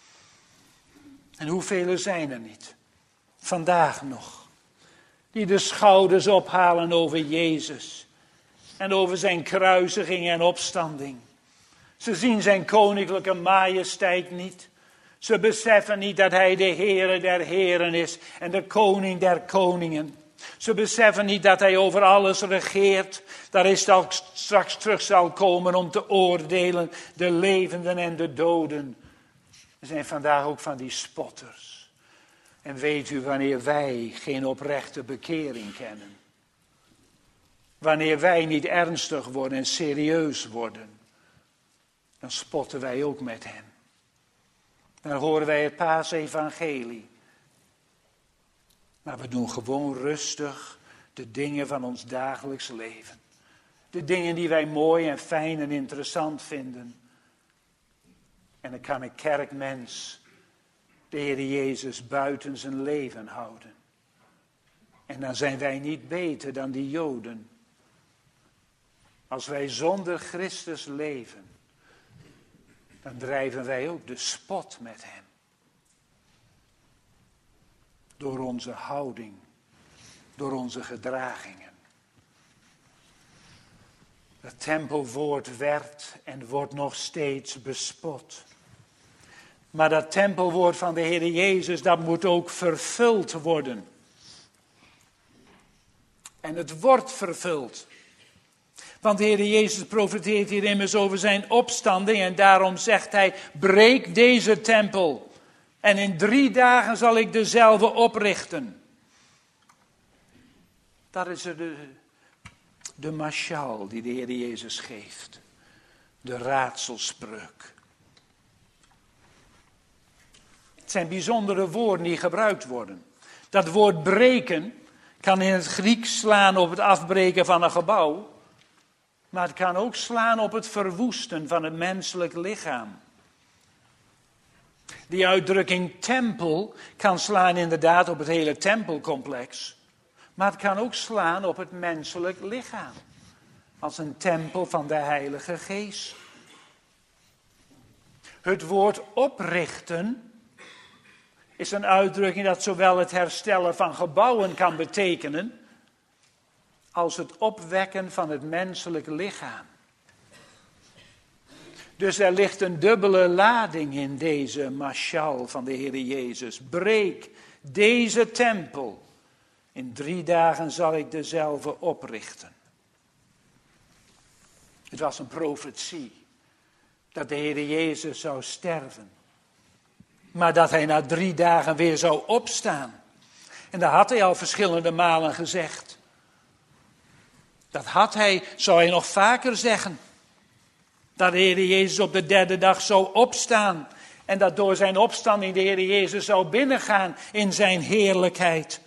En hoeveel zijn er niet? Vandaag nog. Die de schouders ophalen over Jezus. En over zijn kruisiging en opstanding. Ze zien zijn koninklijke majesteit niet. Ze beseffen niet dat hij de Heere der Heren is en de koning der koningen. Ze beseffen niet dat hij over alles regeert. Dat hij straks terug zal komen om te oordelen de levenden en de doden. Er zijn vandaag ook van die spotters. En weet u wanneer wij geen oprechte bekering kennen? Wanneer wij niet ernstig worden en serieus worden, dan spotten wij ook met hen. Dan horen wij het paasevangelie. Maar we doen gewoon rustig de dingen van ons dagelijks leven. De dingen die wij mooi en fijn en interessant vinden. En dan kan een kerkmens de Heer Jezus buiten zijn leven houden. En dan zijn wij niet beter dan die Joden. Als wij zonder Christus leven, dan drijven wij ook de spot met hem. door onze houding, door onze gedragingen. Het tempelwoord werd en wordt nog steeds bespot. Maar dat tempelwoord van de Heer Jezus, dat moet ook vervuld worden. En het wordt vervuld. Want de Heer Jezus profeteert hier immers over zijn opstanding. En daarom zegt hij, breek deze tempel. En in 3 dagen zal ik dezelfde oprichten. Dat is de mashal die de Heer Jezus geeft. De raadselspreuk. Het zijn bijzondere woorden die gebruikt worden. Dat woord breken kan in het Grieks slaan op het afbreken van een gebouw. Maar het kan ook slaan op het verwoesten van het menselijk lichaam. Die uitdrukking tempel kan slaan inderdaad op het hele tempelcomplex. Maar het kan ook slaan op het menselijk lichaam. Als een tempel van de Heilige Geest. Het woord oprichten is een uitdrukking dat zowel het herstellen van gebouwen kan betekenen, als het opwekken van het menselijk lichaam. Dus er ligt een dubbele lading in deze mashal van de Heer Jezus. Breek deze tempel. In 3 dagen zal ik dezelfde oprichten. Het was een profetie dat de Heer Jezus zou sterven. Maar dat hij na 3 dagen weer zou opstaan. En dat had hij al verschillende malen gezegd. Dat zou hij nog vaker zeggen. Dat de Heer Jezus op de 3e dag zou opstaan. En dat door zijn opstanding de Heer Jezus zou binnengaan in zijn heerlijkheid.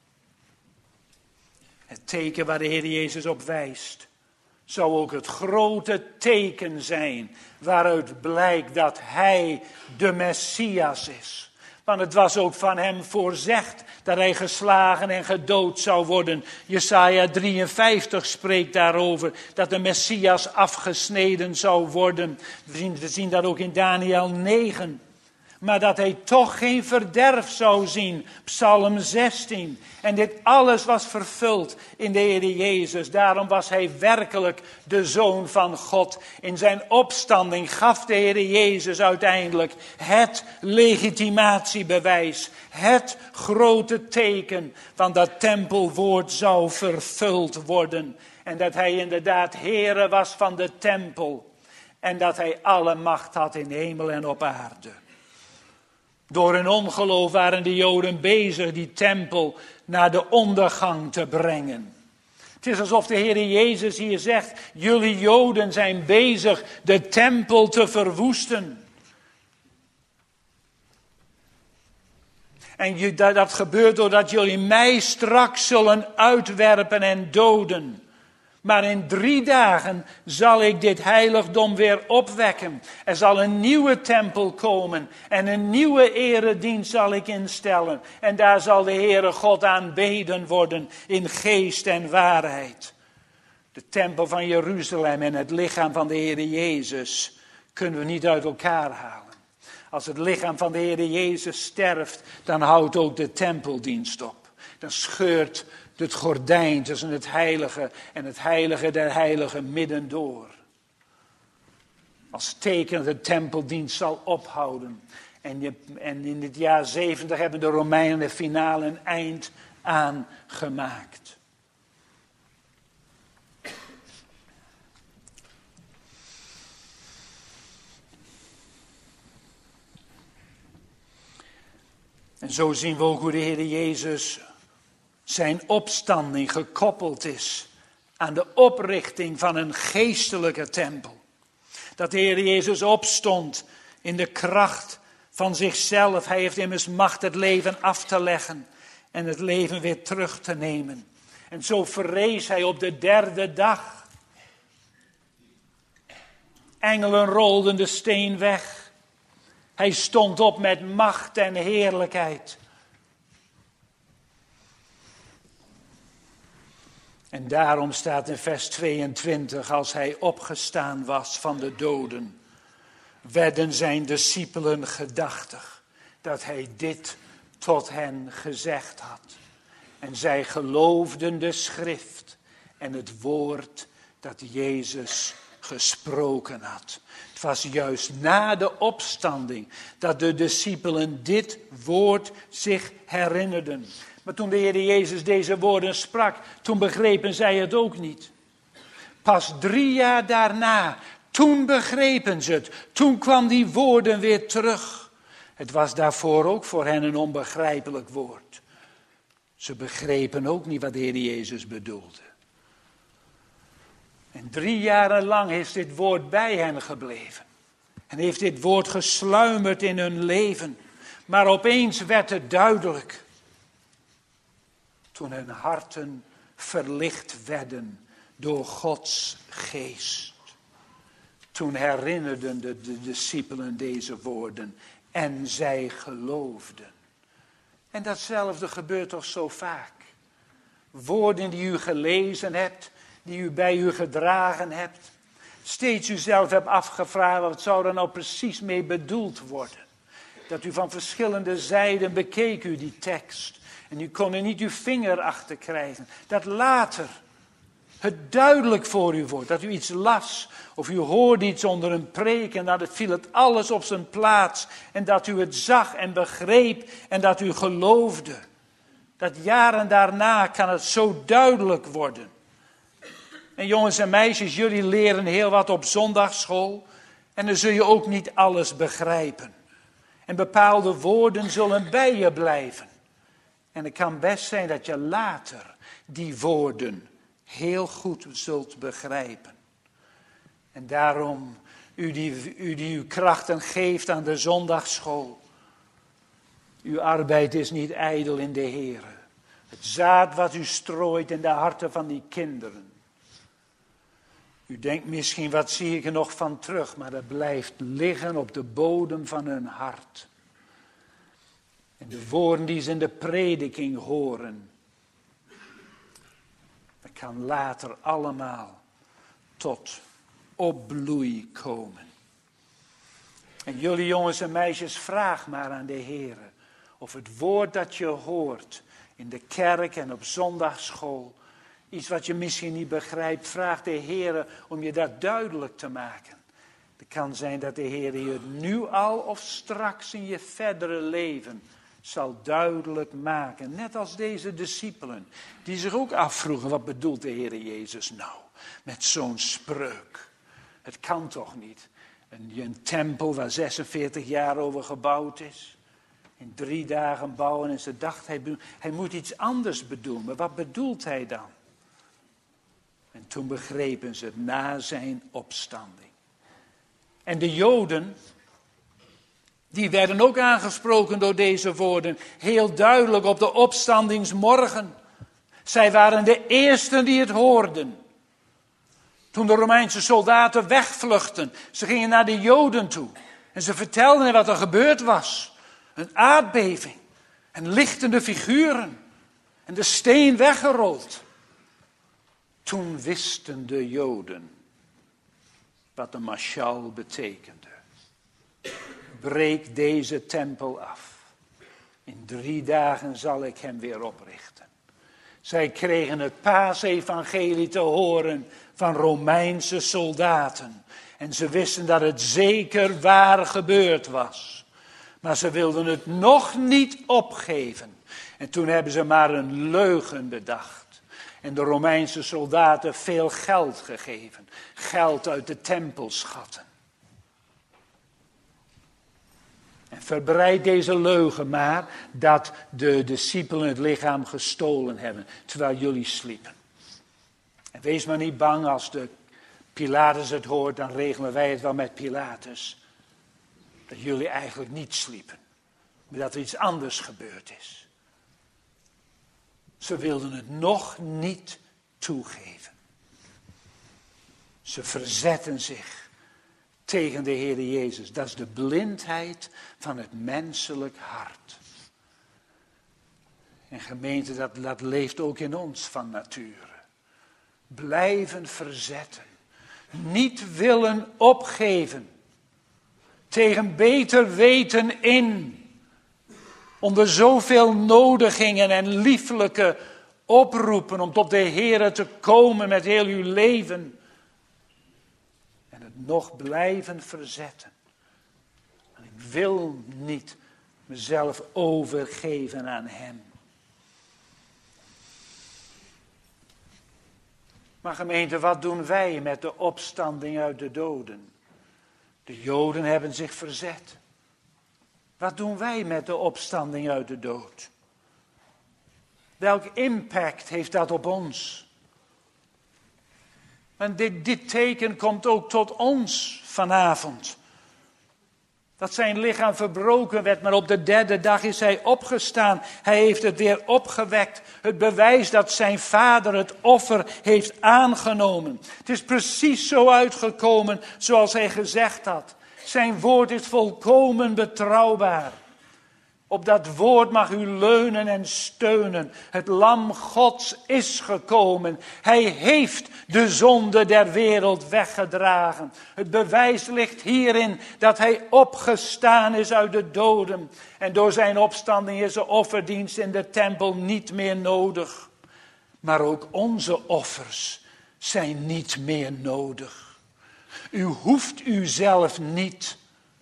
Het teken waar de Heer Jezus op wijst, zou ook het grote teken zijn waaruit blijkt dat hij de Messias is. Want het was ook van hem voorzegd dat hij geslagen en gedood zou worden. Jesaja 53 spreekt daarover, dat de Messias afgesneden zou worden. We zien dat ook in Daniël 9. Maar dat hij toch geen verderf zou zien. Psalm 16. En dit alles was vervuld in de Heer Jezus. Daarom was hij werkelijk de Zoon van God. In zijn opstanding gaf de Heer Jezus uiteindelijk het legitimatiebewijs. Het grote teken van dat tempelwoord zou vervuld worden. En dat hij inderdaad Heere was van de tempel. En dat hij alle macht had in hemel en op aarde. Door hun ongeloof waren de Joden bezig die tempel naar de ondergang te brengen. Het is alsof de Heer Jezus hier zegt, jullie Joden zijn bezig de tempel te verwoesten. En dat gebeurt doordat jullie mij straks zullen uitwerpen en doden. Maar in 3 dagen zal ik dit heiligdom weer opwekken. Er zal een nieuwe tempel komen en een nieuwe eredienst zal ik instellen. En daar zal de Heere God aanbeden worden in geest en waarheid. De tempel van Jeruzalem en het lichaam van de Heere Jezus kunnen we niet uit elkaar halen. Als het lichaam van de Heere Jezus sterft, dan houdt ook de tempeldienst op. Dan scheurt het gordijn tussen het heilige en het heilige der heiligen midden door. Als teken dat de tempeldienst zal ophouden. En in het jaar 70 hebben de Romeinen er finale een eind aan gemaakt. En zo zien we ook hoe de Heer Jezus zijn opstanding gekoppeld is aan de oprichting van een geestelijke tempel. Dat de Heer Jezus opstond in de kracht van zichzelf. Hij heeft immers macht het leven af te leggen en het leven weer terug te nemen. En zo verrees hij op de 3e dag. Engelen rolden de steen weg. Hij stond op met macht en heerlijkheid. En daarom staat in vers 22, als hij opgestaan was van de doden, werden zijn discipelen gedachtig dat hij dit tot hen gezegd had. En zij geloofden de schrift en het woord dat Jezus gesproken had. Het was juist na de opstanding dat de discipelen dit woord zich herinnerden. Maar toen de Heer Jezus deze woorden sprak, toen begrepen zij het ook niet. Pas 3 jaar daarna, toen begrepen ze het. Toen kwam die woorden weer terug. Het was daarvoor ook voor hen een onbegrijpelijk woord. Ze begrepen ook niet wat de Heer Jezus bedoelde. En 3 jaar lang is dit woord bij hen gebleven. En heeft dit woord gesluimerd in hun leven. Maar opeens werd het duidelijk. Toen hun harten verlicht werden door Gods geest. Toen herinnerden de discipelen deze woorden. En zij geloofden. En datzelfde gebeurt toch zo vaak. Woorden die u gelezen hebt, die u bij u gedragen hebt. Steeds uzelf hebt afgevraagd, wat zou er nou precies mee bedoeld worden? Dat u van verschillende zijden bekeek u die tekst. En u kon er niet uw vinger achter krijgen. Dat later het duidelijk voor u wordt. Dat u iets las of u hoorde iets onder een preek en dan viel het alles op zijn plaats. En dat u het zag en begreep en dat u geloofde. Dat jaren daarna kan het zo duidelijk worden. En jongens en meisjes, jullie leren heel wat op zondagsschool. En dan zul je ook niet alles begrijpen. En bepaalde woorden zullen bij je blijven. En het kan best zijn dat je later die woorden heel goed zult begrijpen. En daarom, u die uw krachten geeft aan de zondagsschool. Uw arbeid is niet ijdel in de Heere. Het zaad wat u strooit in de harten van die kinderen. U denkt misschien, wat zie ik er nog van terug? Maar dat blijft liggen op de bodem van hun hart. En de woorden die ze in de prediking horen. Dat kan later allemaal tot opbloei komen. En jullie jongens en meisjes, vraag maar aan de Heere. Of het woord dat je hoort in de kerk en op zondagsschool. Iets wat je misschien niet begrijpt, vraag de Heere om je dat duidelijk te maken. Het kan zijn dat de Heere je het nu al of straks in je verdere leven zal duidelijk maken. Net als deze discipelen, die zich ook afvroegen, wat bedoelt de Heere Jezus nou met zo'n spreuk? Het kan toch niet? Een tempel waar 46 jaar over gebouwd is. In 3 dagen bouwen en ze dacht, hij moet iets anders bedoelen. Maar wat bedoelt hij dan? En toen begrepen ze het na zijn opstanding. En de Joden, die werden ook aangesproken door deze woorden. Heel duidelijk op de opstandingsmorgen. Zij waren de eersten die het hoorden. Toen de Romeinse soldaten wegvluchtten. Ze gingen naar de Joden toe. En ze vertelden hen wat er gebeurd was. Een aardbeving. En lichtende figuren. En de steen weggerold. Toen wisten de Joden wat de mashal betekende. Breek deze tempel af. In 3 dagen zal ik hem weer oprichten. Zij kregen het paasevangelie te horen van Romeinse soldaten. En ze wisten dat het zeker waar gebeurd was. Maar ze wilden het nog niet opgeven. En toen hebben ze maar een leugen bedacht. En de Romeinse soldaten veel geld gegeven. Geld uit de tempelschatten. En verbreid deze leugen maar dat de discipelen het lichaam gestolen hebben. Terwijl jullie sliepen. En wees maar niet bang als de Pilatus het hoort. Dan regelen wij het wel met Pilatus. Dat jullie eigenlijk niet sliepen. Maar dat er iets anders gebeurd is. Ze wilden het nog niet toegeven. Ze verzetten zich tegen de Heer Jezus. Dat is de blindheid van het menselijk hart. En gemeente, dat leeft ook in ons van nature. Blijven verzetten. Niet willen opgeven. Tegen beter weten in. onder zoveel nodigingen en lieflijke oproepen om tot de Heere te komen met heel uw leven. En het nog blijven verzetten. En ik wil niet mezelf overgeven aan hem. Maar gemeente, wat doen wij met de opstanding uit de doden? De Joden hebben zich verzet. Wat doen wij met de opstanding uit de dood? Welk impact heeft dat op ons? En dit teken komt ook tot ons vanavond. Dat zijn lichaam verbroken werd, maar op de derde dag is hij opgestaan. Hij heeft het weer opgewekt. Het bewijs dat zijn vader het offer heeft aangenomen. Het is precies zo uitgekomen zoals hij gezegd had. Zijn woord is volkomen betrouwbaar. Op dat woord mag u leunen en steunen. Het lam Gods is gekomen. Hij heeft de zonde der wereld weggedragen. Het bewijs ligt hierin dat hij opgestaan is uit de doden. En door zijn opstanding is de offerdienst in de tempel niet meer nodig. Maar ook onze offers zijn niet meer nodig. U hoeft uzelf niet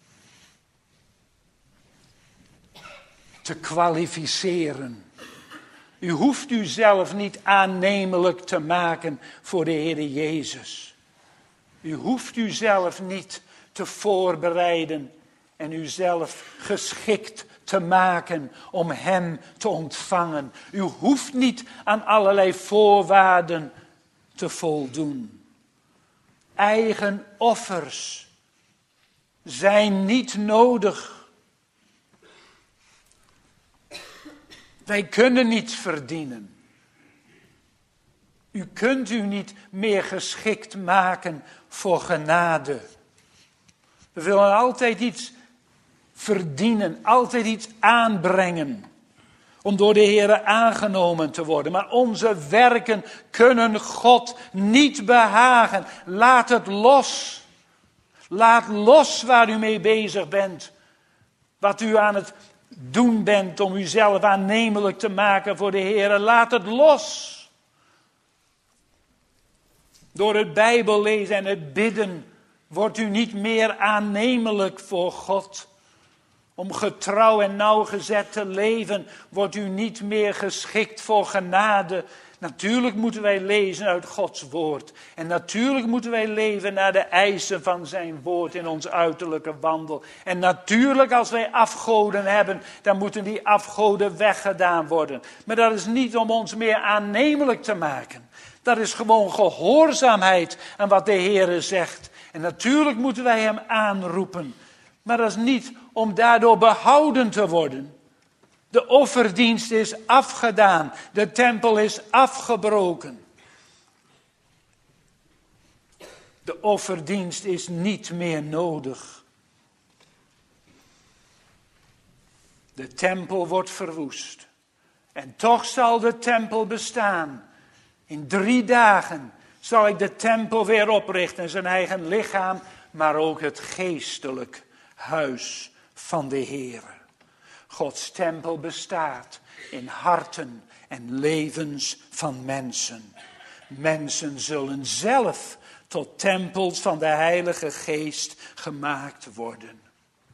te kwalificeren. U hoeft uzelf niet aannemelijk te maken voor de Heer Jezus. U hoeft uzelf niet te voorbereiden en uzelf geschikt te maken om hem te ontvangen. U hoeft niet aan allerlei voorwaarden te voldoen. Eigen offers zijn niet nodig. Wij kunnen niets verdienen. U kunt u niet meer geschikt maken voor genade. We willen altijd iets verdienen, altijd iets aanbrengen. Om door de Heere aangenomen te worden. Maar onze werken kunnen God niet behagen. Laat het los. Laat los waar u mee bezig bent. Wat u aan het doen bent om uzelf aannemelijk te maken voor de Heere. Laat het los. Door het Bijbellezen en het bidden wordt u niet meer aannemelijk voor God. Om getrouw en nauwgezet te leven wordt u niet meer geschikt voor genade. Natuurlijk moeten wij lezen uit Gods woord. En natuurlijk moeten wij leven naar de eisen van zijn woord in ons uiterlijke wandel. En natuurlijk als wij afgoden hebben, dan moeten die afgoden weggedaan worden. Maar dat is niet om ons meer aannemelijk te maken. Dat is gewoon gehoorzaamheid aan wat de Heere zegt. En natuurlijk moeten wij hem aanroepen. Maar dat is niet om daardoor behouden te worden. De offerdienst is afgedaan. De tempel is afgebroken. De offerdienst is niet meer nodig. De tempel wordt verwoest. En toch zal de tempel bestaan. In 3 dagen zal ik de tempel weer oprichten. Zijn eigen lichaam, maar ook het geestelijk huis van de Heere. Gods tempel bestaat in harten en levens van mensen. Mensen zullen zelf tot tempels van de Heilige Geest gemaakt worden.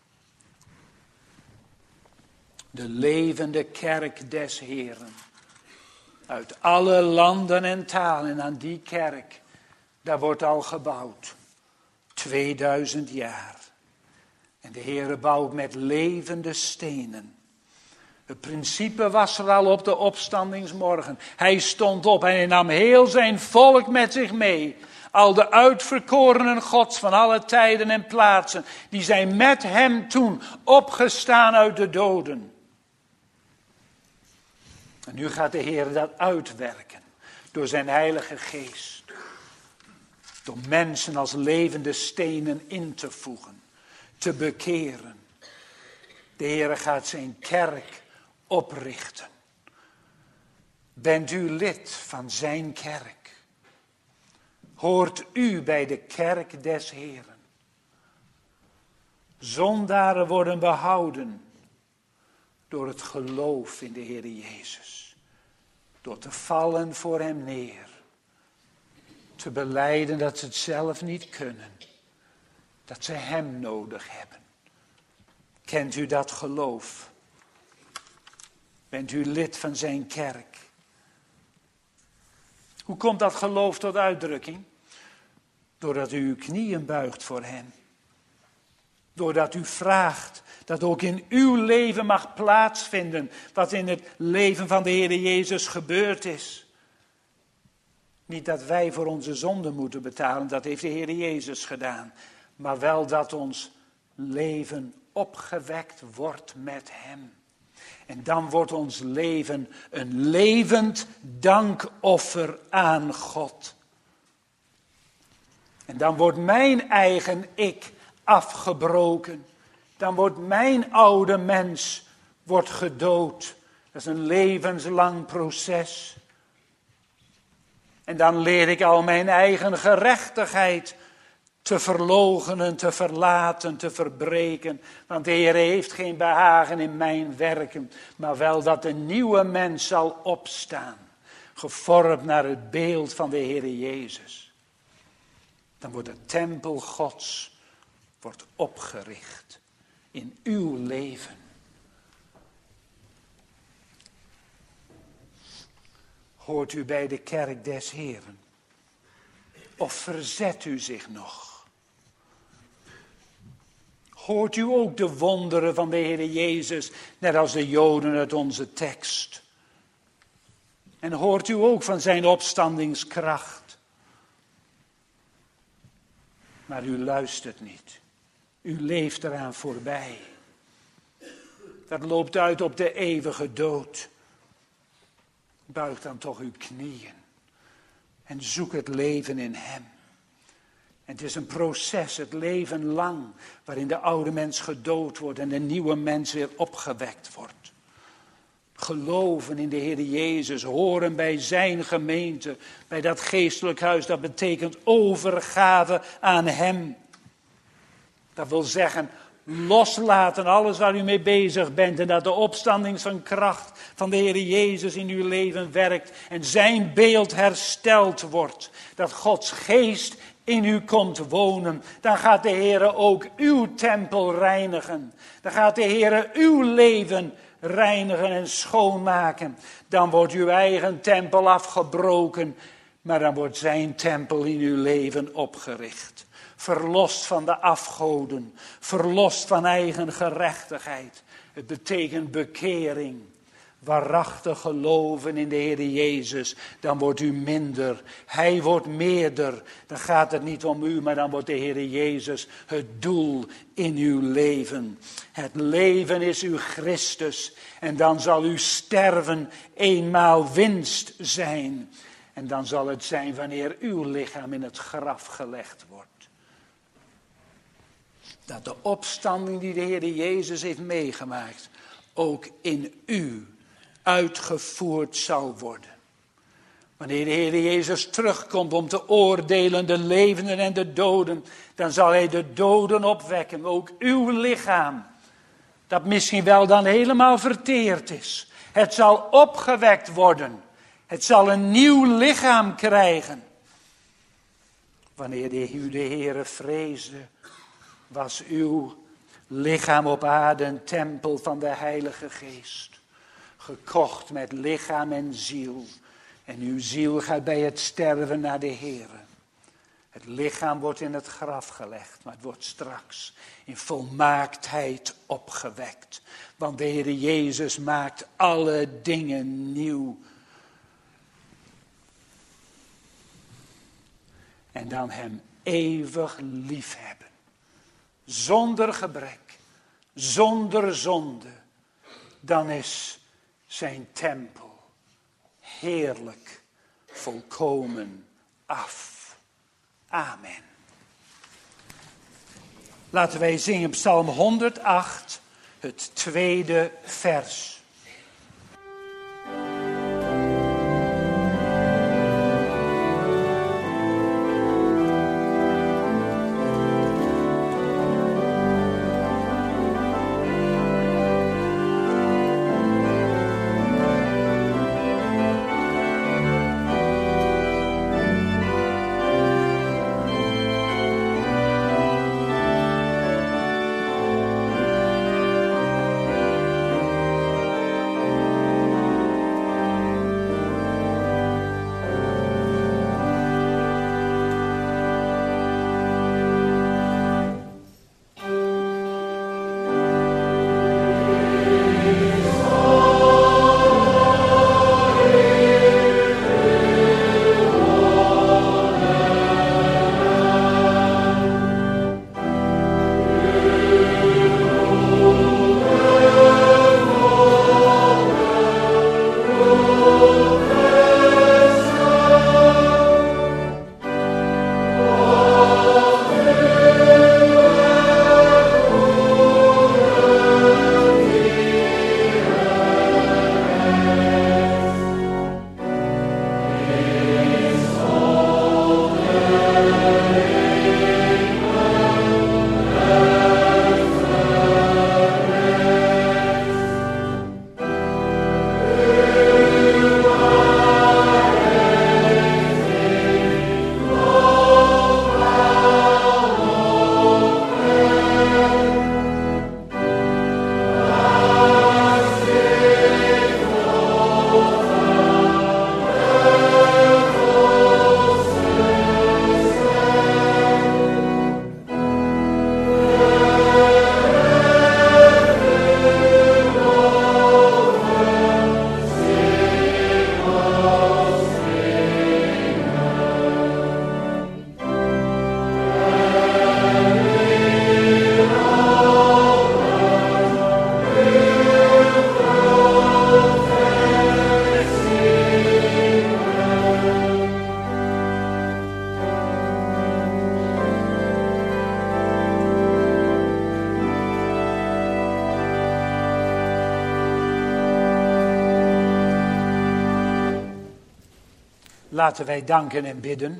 De levende kerk des Heeren. Uit alle landen en talen. En aan die kerk, daar wordt al gebouwd. 2000 jaar. En de Heere bouwt met levende stenen. Het principe was er al op de opstandingsmorgen. Hij stond op en hij nam heel zijn volk met zich mee. Al de uitverkorenen Gods van alle tijden en plaatsen. Die zijn met hem toen opgestaan uit de doden. En nu gaat de Heer dat uitwerken. Door zijn Heilige Geest. Door mensen als levende stenen in te voegen. Te bekeren. De Heer gaat zijn kerk oprichten. Bent u lid van zijn kerk? Hoort u bij de kerk des Heeren? Zondaren worden behouden. door het geloof in de Heer Jezus. Door te vallen voor hem neer. Te belijden dat ze het zelf niet kunnen. Dat ze hem nodig hebben. Kent u dat geloof? Bent u lid van zijn kerk? Hoe komt dat geloof tot uitdrukking? Doordat u uw knieën buigt voor hem. Doordat u vraagt dat ook in uw leven mag plaatsvinden wat in het leven van de Heer Jezus gebeurd is. Niet dat wij voor onze zonde moeten betalen, dat heeft de Heer Jezus gedaan. Maar wel dat ons leven opgewekt wordt met hem. En dan wordt ons leven een levend dankoffer aan God. En dan wordt mijn eigen ik afgebroken. Dan wordt mijn oude mens gedood. Dat is een levenslang proces. En dan leer ik al mijn eigen gerechtigheid te verloochenen, te verlaten, te verbreken. Want de Heer heeft geen behagen in mijn werken, maar wel dat een nieuwe mens zal opstaan. Gevormd naar het beeld van de Heer Jezus. Dan wordt de tempel Gods opgericht in uw leven. Hoort u bij de kerk des Heeren? Of verzet u zich nog? Hoort u ook de wonderen van de Heer Jezus, net als de Joden uit onze tekst? En hoort u ook van zijn opstandingskracht? Maar u luistert niet. U leeft eraan voorbij. Dat loopt uit op de eeuwige dood. Buig dan toch uw knieën. En zoek het leven in hem. En het is een proces, het leven lang, waarin de oude mens gedood wordt en de nieuwe mens weer opgewekt wordt. Geloven in de Heer Jezus, horen bij zijn gemeente, bij dat geestelijk huis, dat betekent overgave aan hem. Dat wil zeggen, loslaten alles waar u mee bezig bent en dat de opstandingskracht van de Heer Jezus in uw leven werkt en zijn beeld hersteld wordt. Dat Gods geest in u komt wonen. Dan gaat de Heer ook uw tempel reinigen. Dan gaat de Heer uw leven reinigen en schoonmaken. Dan wordt uw eigen tempel afgebroken, maar dan wordt zijn tempel in uw leven opgericht. Verlost van de afgoden, verlost van eigen gerechtigheid. Het betekent bekering. Waarachtig geloven in de Heer Jezus, dan wordt u minder. Hij wordt meerder. Dan gaat het niet om u, maar dan wordt de Heer Jezus het doel in uw leven. Het leven is uw Christus. En dan zal uw sterven eenmaal winst zijn. En dan zal het zijn wanneer uw lichaam in het graf gelegd wordt. Dat de opstanding die de Heer Jezus heeft meegemaakt, ook in u uitgevoerd zal worden. Wanneer de Heer Jezus terugkomt om te oordelen de levenden en de doden, dan zal hij de doden opwekken, ook uw lichaam, dat misschien wel dan helemaal verteerd is. Het zal opgewekt worden. Het zal een nieuw lichaam krijgen. Wanneer u de Heere vreesde, was uw lichaam op aarde een tempel van de Heilige Geest. Gekocht met lichaam en ziel. En uw ziel gaat bij het sterven naar de Heere. Het lichaam wordt in het graf gelegd, maar het wordt straks in volmaaktheid opgewekt. Want de Heer Jezus maakt alle dingen nieuw. En dan hem eeuwig liefhebben. Zonder gebrek, zonder zonde. Dan is zijn tempel heerlijk, volkomen af. Amen. Laten wij zingen Psalm 108, het 2e vers. Laten wij danken en bidden.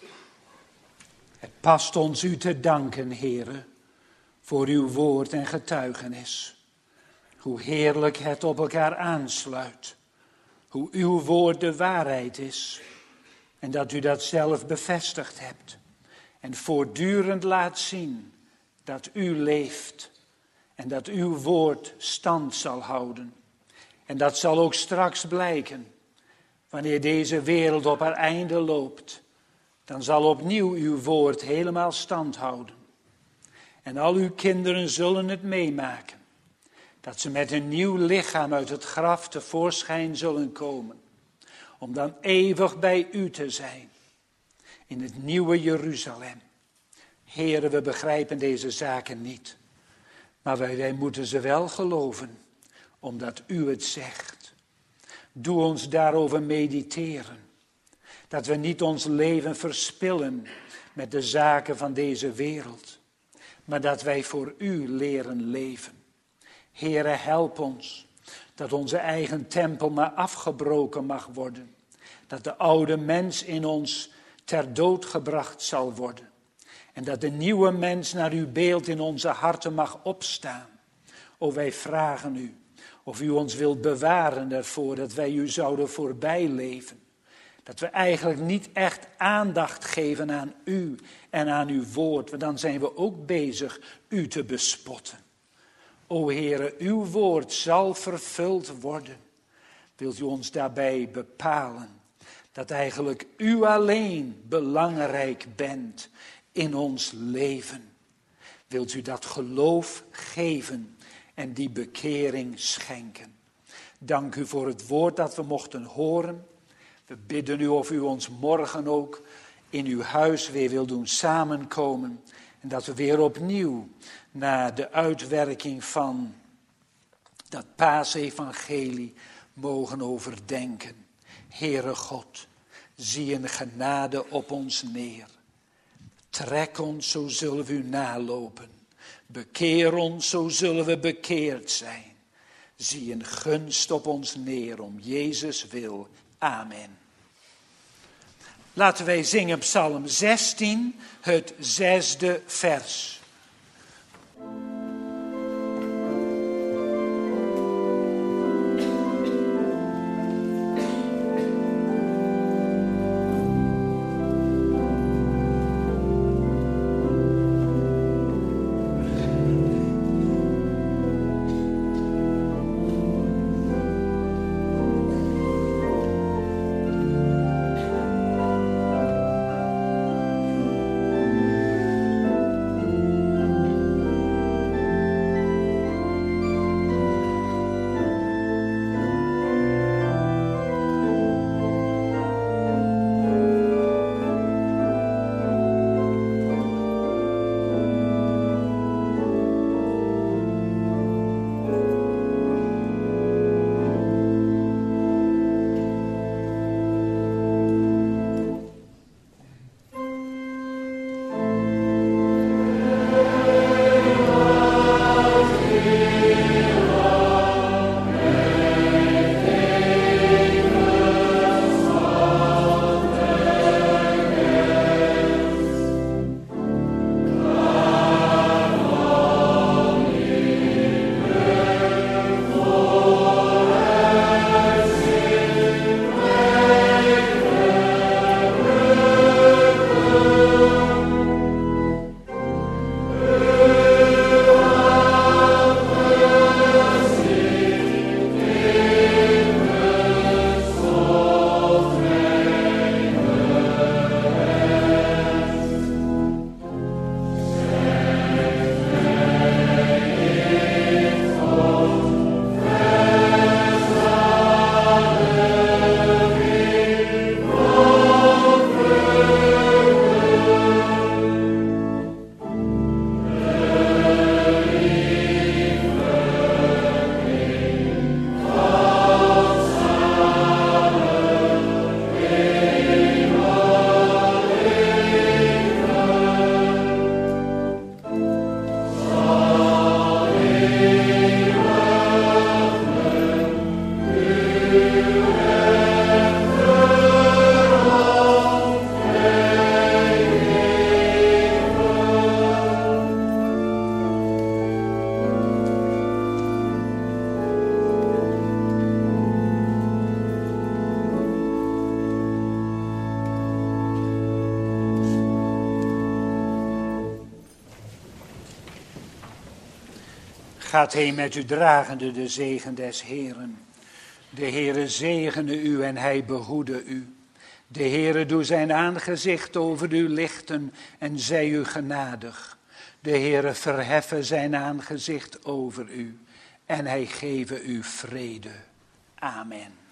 Het past ons u te danken, Heere, voor uw woord en getuigenis. Hoe heerlijk het op elkaar aansluit. Hoe uw woord de waarheid is. En dat u dat zelf bevestigd hebt. En voortdurend laat zien dat u leeft. En dat uw woord stand zal houden. En dat zal ook straks blijken. Wanneer deze wereld op haar einde loopt, dan zal opnieuw uw woord helemaal stand houden. En al uw kinderen zullen het meemaken. Dat ze met een nieuw lichaam uit het graf tevoorschijn zullen komen. Om dan eeuwig bij u te zijn. In het nieuwe Jeruzalem. Heere, we begrijpen deze zaken niet. Maar wij moeten ze wel geloven. Omdat u het zegt. Doe ons daarover mediteren. Dat we niet ons leven verspillen met de zaken van deze wereld. Maar dat wij voor u leren leven. Heere, help ons. Dat onze eigen tempel maar afgebroken mag worden. Dat de oude mens in ons ter dood gebracht zal worden. En dat de nieuwe mens naar uw beeld in onze harten mag opstaan. O, wij vragen u. Of u ons wilt bewaren ervoor dat wij u zouden voorbij leven. Dat we eigenlijk niet echt aandacht geven aan u en aan uw woord. Want dan zijn we ook bezig u te bespotten. O Heere, uw woord zal vervuld worden. Wilt u ons daarbij bepalen dat eigenlijk u alleen belangrijk bent in ons leven. Wilt u dat geloof geven en die bekering schenken. Dank u voor het woord dat we mochten horen. We bidden u of u ons morgen ook in uw huis weer wil doen samenkomen. En dat we weer opnieuw naar de uitwerking van dat paasevangelie mogen overdenken. Heere God, zie in genade op ons neer. Trek ons, zo zullen we u nalopen. Bekeer ons, zo zullen we bekeerd zijn. Zie in gunst op ons neer, om Jezus wil. Amen. Laten wij zingen Psalm 16, het 6e vers. Gaat heen met u dragende de zegen des Heeren. De Heere zegene u en hij behoede u. De Heere doe zijn aangezicht over u lichten en zij u genadig. De Heere verheffen zijn aangezicht over u en hij geve u vrede. Amen.